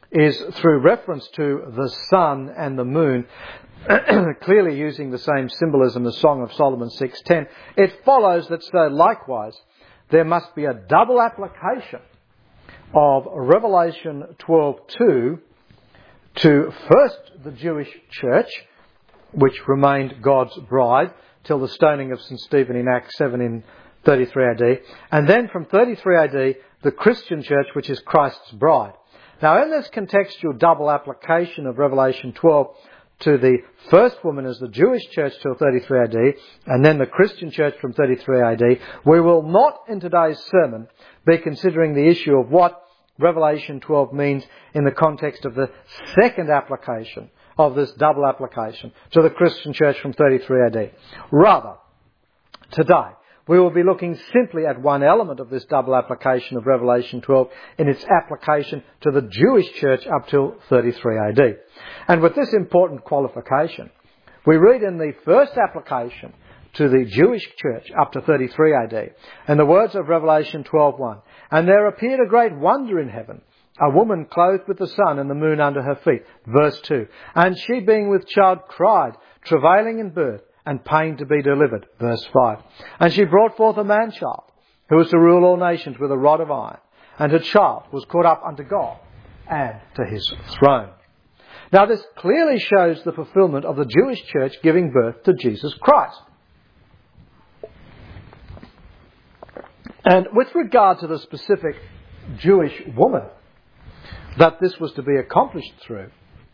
is through reference to the sun and the moon, clearly using the same symbolism as Song of Solomon 6:10, it follows that so likewise there must be a double application of Revelation 12:2 to first the Jewish church, which remained God's bride till the stoning of St. Stephen in Acts 7 in 33 AD, and then from 33 AD, the Christian church, which is Christ's bride. Now, in this contextual double application of Revelation 12 to the first woman as the Jewish church till 33 AD, and then the Christian church from 33 AD, we will not in today's sermon be considering the issue of what Revelation 12 means in the context of the second application of this double application to the Christian church from 33 AD. Rather, today, we will be looking simply at one element of this double application of Revelation 12 in its application to the Jewish church up till 33 AD. And with this important qualification, we read in the first application to the Jewish church up to 33 AD, and the words of Revelation 12:1, "And there appeared a great wonder in heaven, a woman clothed with the sun and the moon under her feet." Verse 2, "And she being with child cried, travailing in birth, and pain to be delivered." Verse 5. "And she brought forth a man-child, who was to rule all nations with a rod of iron. And her child was caught up unto God and to his throne." Now this clearly shows the fulfilment of the Jewish church giving birth to Jesus Christ. And with regard to the specific Jewish woman that this was to be accomplished through,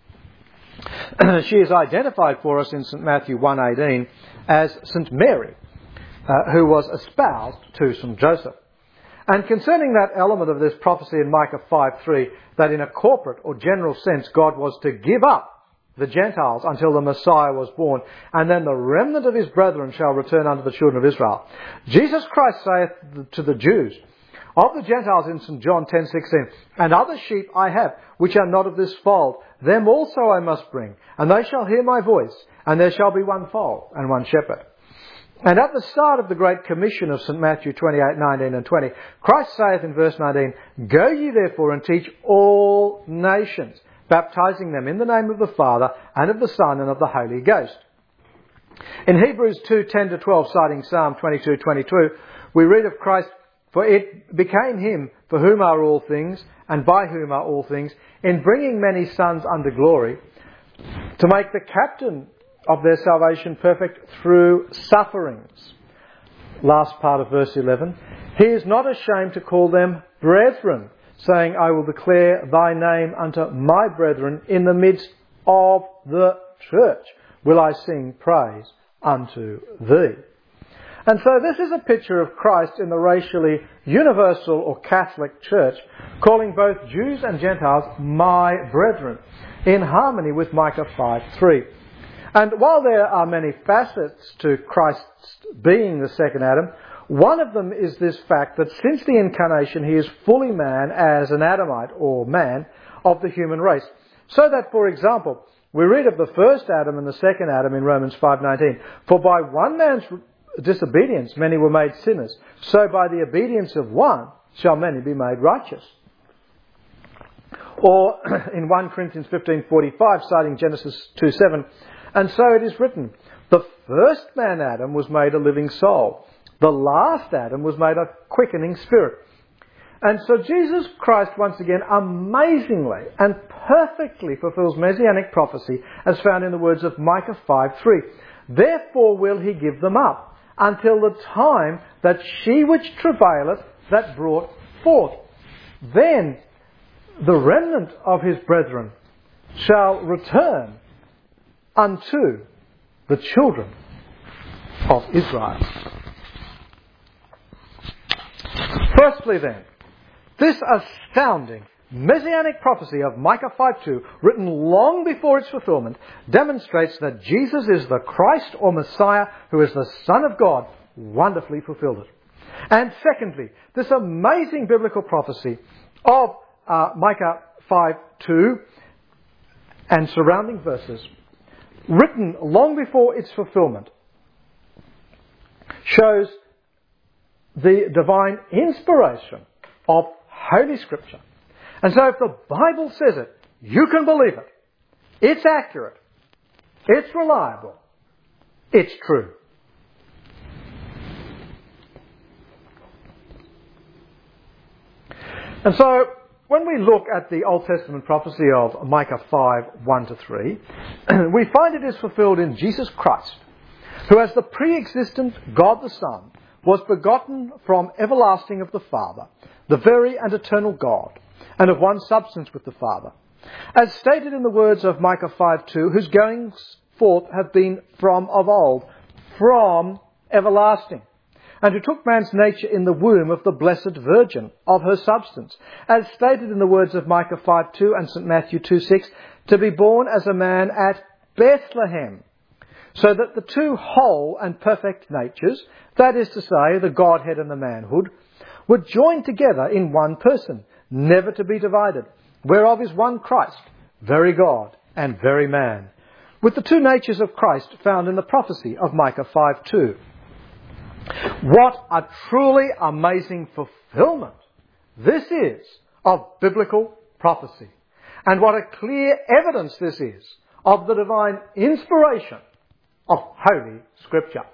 she is identified for us in St. Matthew 1:18 as St. Mary, who was espoused to St. Joseph. And concerning that element of this prophecy in Micah 5:3, that in a corporate or general sense God was to give up the Gentiles until the Messiah was born, and then the remnant of his brethren shall return unto the children of Israel. Jesus Christ saith to the Jews of the Gentiles in St. John 10:16, "And other sheep I have, which are not of this fold, them also I must bring, and they shall hear my voice, and there shall be one fold and one shepherd." And at the start of the Great Commission of St. Matthew 28:19 and 20, Christ saith in verse 19, "Go ye therefore and teach all nations, baptizing them in the name of the Father and of the Son and of the Holy Ghost." In Hebrews 2:10-12, citing Psalm 22:22, we read of Christ, "For it became him for whom are all things, and by whom are all things, in bringing many sons unto glory, to make the captain of their salvation perfect through sufferings." Last part of verse 11, "He is not ashamed to call them brethren, saying, I will declare thy name unto my brethren, in the midst of the church will I sing praise unto thee." And so this is a picture of Christ in the racially universal or Catholic Church, calling both Jews and Gentiles my brethren, in harmony with Micah 5:3. And while there are many facets to Christ's being the second Adam, one of them is this fact that since the incarnation he is fully man as an Adamite or man of the human race. So that, for example, we read of the first Adam and the second Adam in Romans 5:19. "For by one man's disobedience many were made sinners, so by the obedience of one shall many be made righteous." Or in 1 Corinthians 15:45, citing Genesis 2:7, "And so it is written, the first man Adam was made a living soul, the last Adam was made a quickening spirit." And so Jesus Christ once again amazingly and perfectly fulfills Messianic prophecy as found in the words of Micah 5:3. "Therefore will he give them up until the time that she which travaileth that brought forth. Then the remnant of his brethren shall return unto the children of Israel." Firstly then, this astounding Messianic prophecy of Micah 5:2, written long before its fulfillment, demonstrates that Jesus is the Christ or Messiah who is the Son of God, wonderfully fulfilled it. And secondly, this amazing biblical prophecy of Micah 5:2 and surrounding verses, written long before its fulfillment, shows the divine inspiration of Holy Scripture. And so if the Bible says it, You can believe it. It's accurate. It's reliable. It's true. And so, when we look at the Old Testament prophecy of Micah 5, 1-3, we find it is fulfilled in Jesus Christ, who as the pre-existent God the Son, was begotten from everlasting of the Father, the very and eternal God, and of one substance with the Father. As stated in the words of Micah 5:2, whose goings forth have been from of old, from everlasting, and who took man's nature in the womb of the Blessed Virgin, of her substance, as stated in the words of Micah 5:2 and St. Matthew 2:6, to be born as a man at Bethlehem, so that the two whole and perfect natures, that is to say, the Godhead and the manhood, were joined together in one person, never to be divided, whereof is one Christ, very God and very man, with the two natures of Christ found in the prophecy of Micah 5:2. What a truly amazing fulfillment this is of biblical prophecy, and what a clear evidence this is of the divine inspiration of Holy Scripture.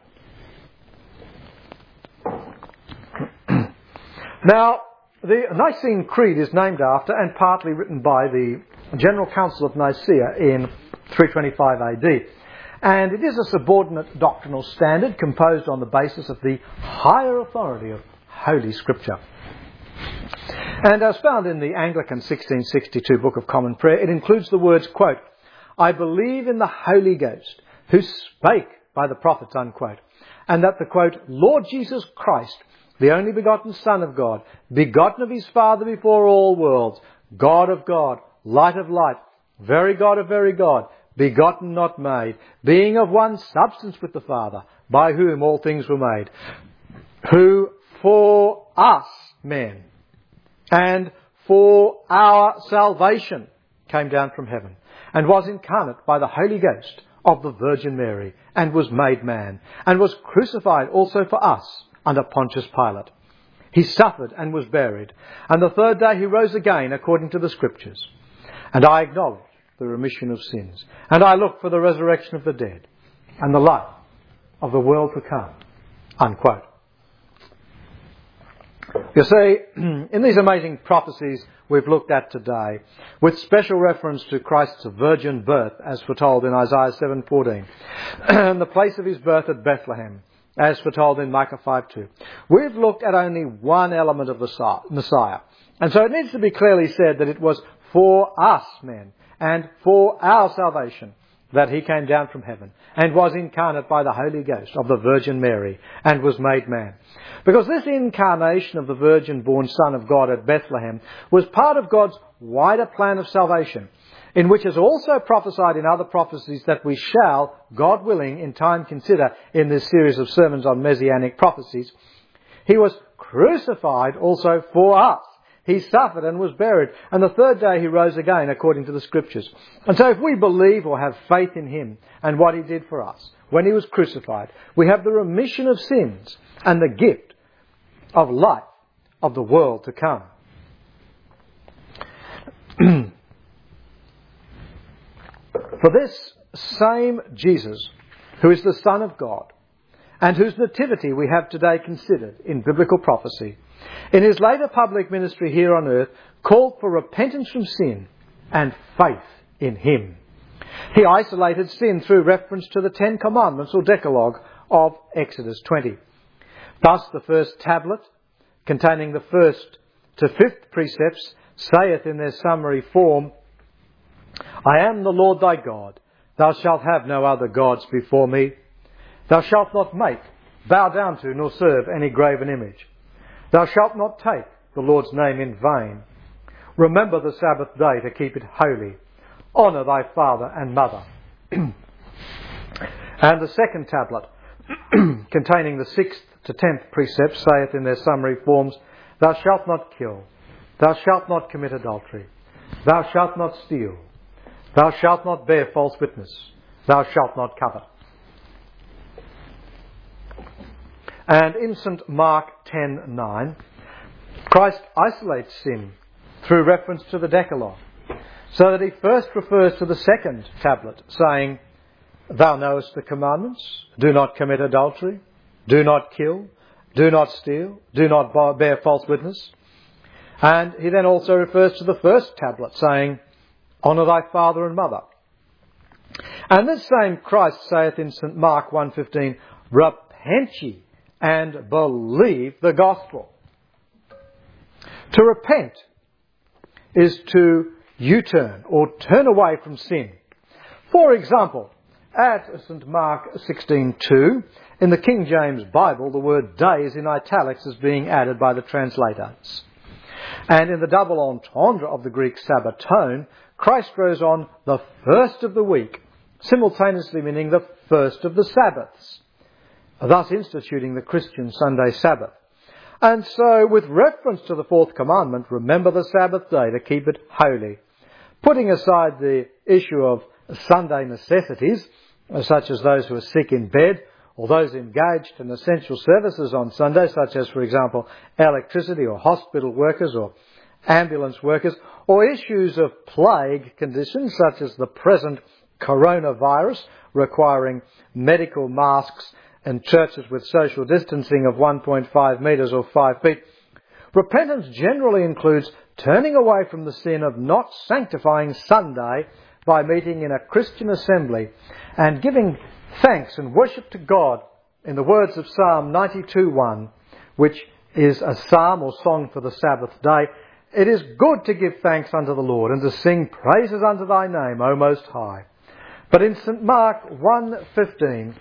Now, the Nicene Creed is named after and partly written by the General Council of Nicaea in 325 AD. And it is a subordinate doctrinal standard composed on the basis of the higher authority of Holy Scripture. And as found in the Anglican 1662 Book of Common Prayer, it includes the words, quote, I believe in the Holy Ghost, who spake by the prophets, unquote, and that the, quote, Lord Jesus Christ, the only begotten Son of God, begotten of his Father before all worlds, God of God, light of light, very God of very God, begotten not made, being of one substance with the Father, by whom all things were made, who for us men and for our salvation came down from heaven, and was incarnate by the Holy Ghost of the Virgin Mary, and was made man, and was crucified also for us under Pontius Pilate. He suffered and was buried, and the third day he rose again according to the Scriptures. And I acknowledge the remission of sins, and I look for the resurrection of the dead, and the life of the world to come. Unquote. You see, in these amazing prophecies we've looked at today, with special reference to Christ's virgin birth, as foretold in Isaiah 7:14, and the place of his birth at Bethlehem, as foretold in Micah 5:2, we've looked at only one element of the Messiah. And so it needs to be clearly said that it was for us men, and for our salvation, that he came down from heaven and was incarnate by the Holy Ghost of the Virgin Mary and was made man. Because this incarnation of the virgin-born Son of God at Bethlehem was part of God's wider plan of salvation, in which is also prophesied in other prophecies that we shall, God willing, in time consider in this series of sermons on Messianic prophecies. He was crucified also for us. He suffered and was buried, and the third day he rose again according to the Scriptures. And so if we believe or have faith in him and what he did for us when he was crucified, we have the remission of sins and the gift of life of the world to come. For this same Jesus, who is the Son of God, and whose nativity we have today considered in biblical prophecy, in his later public ministry here on earth, called for repentance from sin and faith in him. He isolated sin through reference to the 10 Commandments or Decalogue of Exodus 20. Thus the first tablet, containing the first to fifth precepts, saith in their summary form, I am the Lord thy God. Thou shalt have no other gods before me. Thou shalt not make, bow down to, nor serve any graven image. Thou shalt not take the Lord's name in vain. Remember the Sabbath day to keep it holy. Honour thy father and mother. And the second tablet, containing the 6th to 10th precepts, saith in their summary forms, Thou shalt not kill. Thou shalt not commit adultery. Thou shalt not steal. Thou shalt not bear false witness. Thou shalt not covet. And in St. Mark 10:9, Christ isolates sin through reference to the Decalogue, So that he first refers to the second tablet, saying, "Thou knowest the commandments, do not commit adultery, do not kill, do not steal, do not bear false witness." And he then also refers to the first tablet, saying, "Honour thy father and mother." And this same Christ saith in St. Mark 1:15, "Repent ye and believe the gospel." To repent is to U-turn or turn away from sin. For example, at St. Mark 16:2, in the King James Bible, the word day is in italics as being added by the translators. And in the double entendre of the Greek Sabbaton, Christ goes on the first of the week, simultaneously meaning the first of the Sabbaths, thus instituting the Christian Sunday Sabbath. And so, with reference to the fourth commandment, remember the Sabbath day to keep it holy. Putting aside the issue of Sunday necessities, such as those who are sick in bed, or those engaged in essential services on Sunday, such as, for example, electricity or hospital workers or ambulance workers, or issues of plague conditions, such as the present coronavirus requiring medical masks and churches with social distancing of 1.5 metres or 5 feet. Repentance generally includes turning away from the sin of not sanctifying Sunday by meeting in a Christian assembly and giving thanks and worship to God in the words of Psalm 92:1, which is a psalm or song for the Sabbath day. "It is good to give thanks unto the Lord and to sing praises unto thy name, O Most High." But in St. Mark 1:15,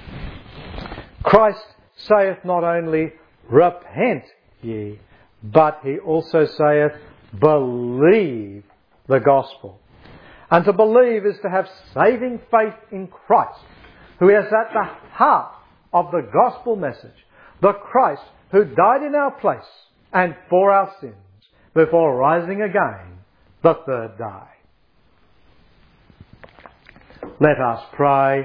Christ saith not only, "Repent ye," but he also saith, "Believe the gospel." And to believe is to have saving faith in Christ, who is at the heart of the gospel message, the Christ who died in our place and for our sins before rising again the third day. Let us pray.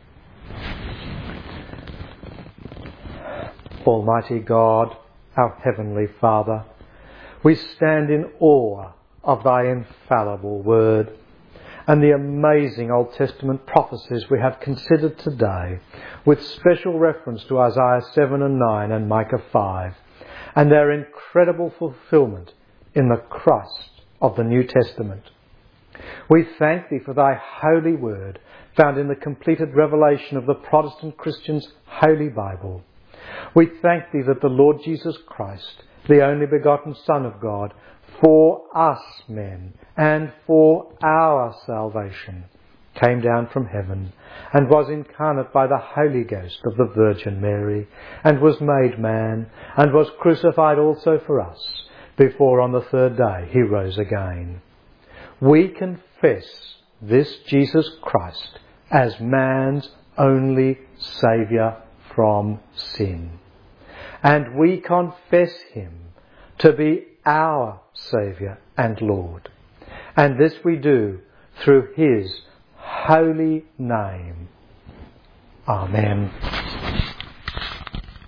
Almighty God, our Heavenly Father, we stand in awe of thy infallible word and the amazing Old Testament prophecies we have considered today, with special reference to Isaiah 7 and 9 and Micah 5, and their incredible fulfilment in the Christ of the New Testament. We thank thee for thy holy word, found in the completed revelation of the Protestant Christian's Holy Bible. We thank thee that the Lord Jesus Christ, the only begotten Son of God, for us men and for our salvation, came down from heaven and was incarnate by the Holy Ghost of the Virgin Mary, and was made man, and was crucified also for us, before on the third day he rose again. We confess this Jesus Christ as man's only Saviour from sin. And we confess him to be our Saviour and Lord. And this we do through his holy name. Amen.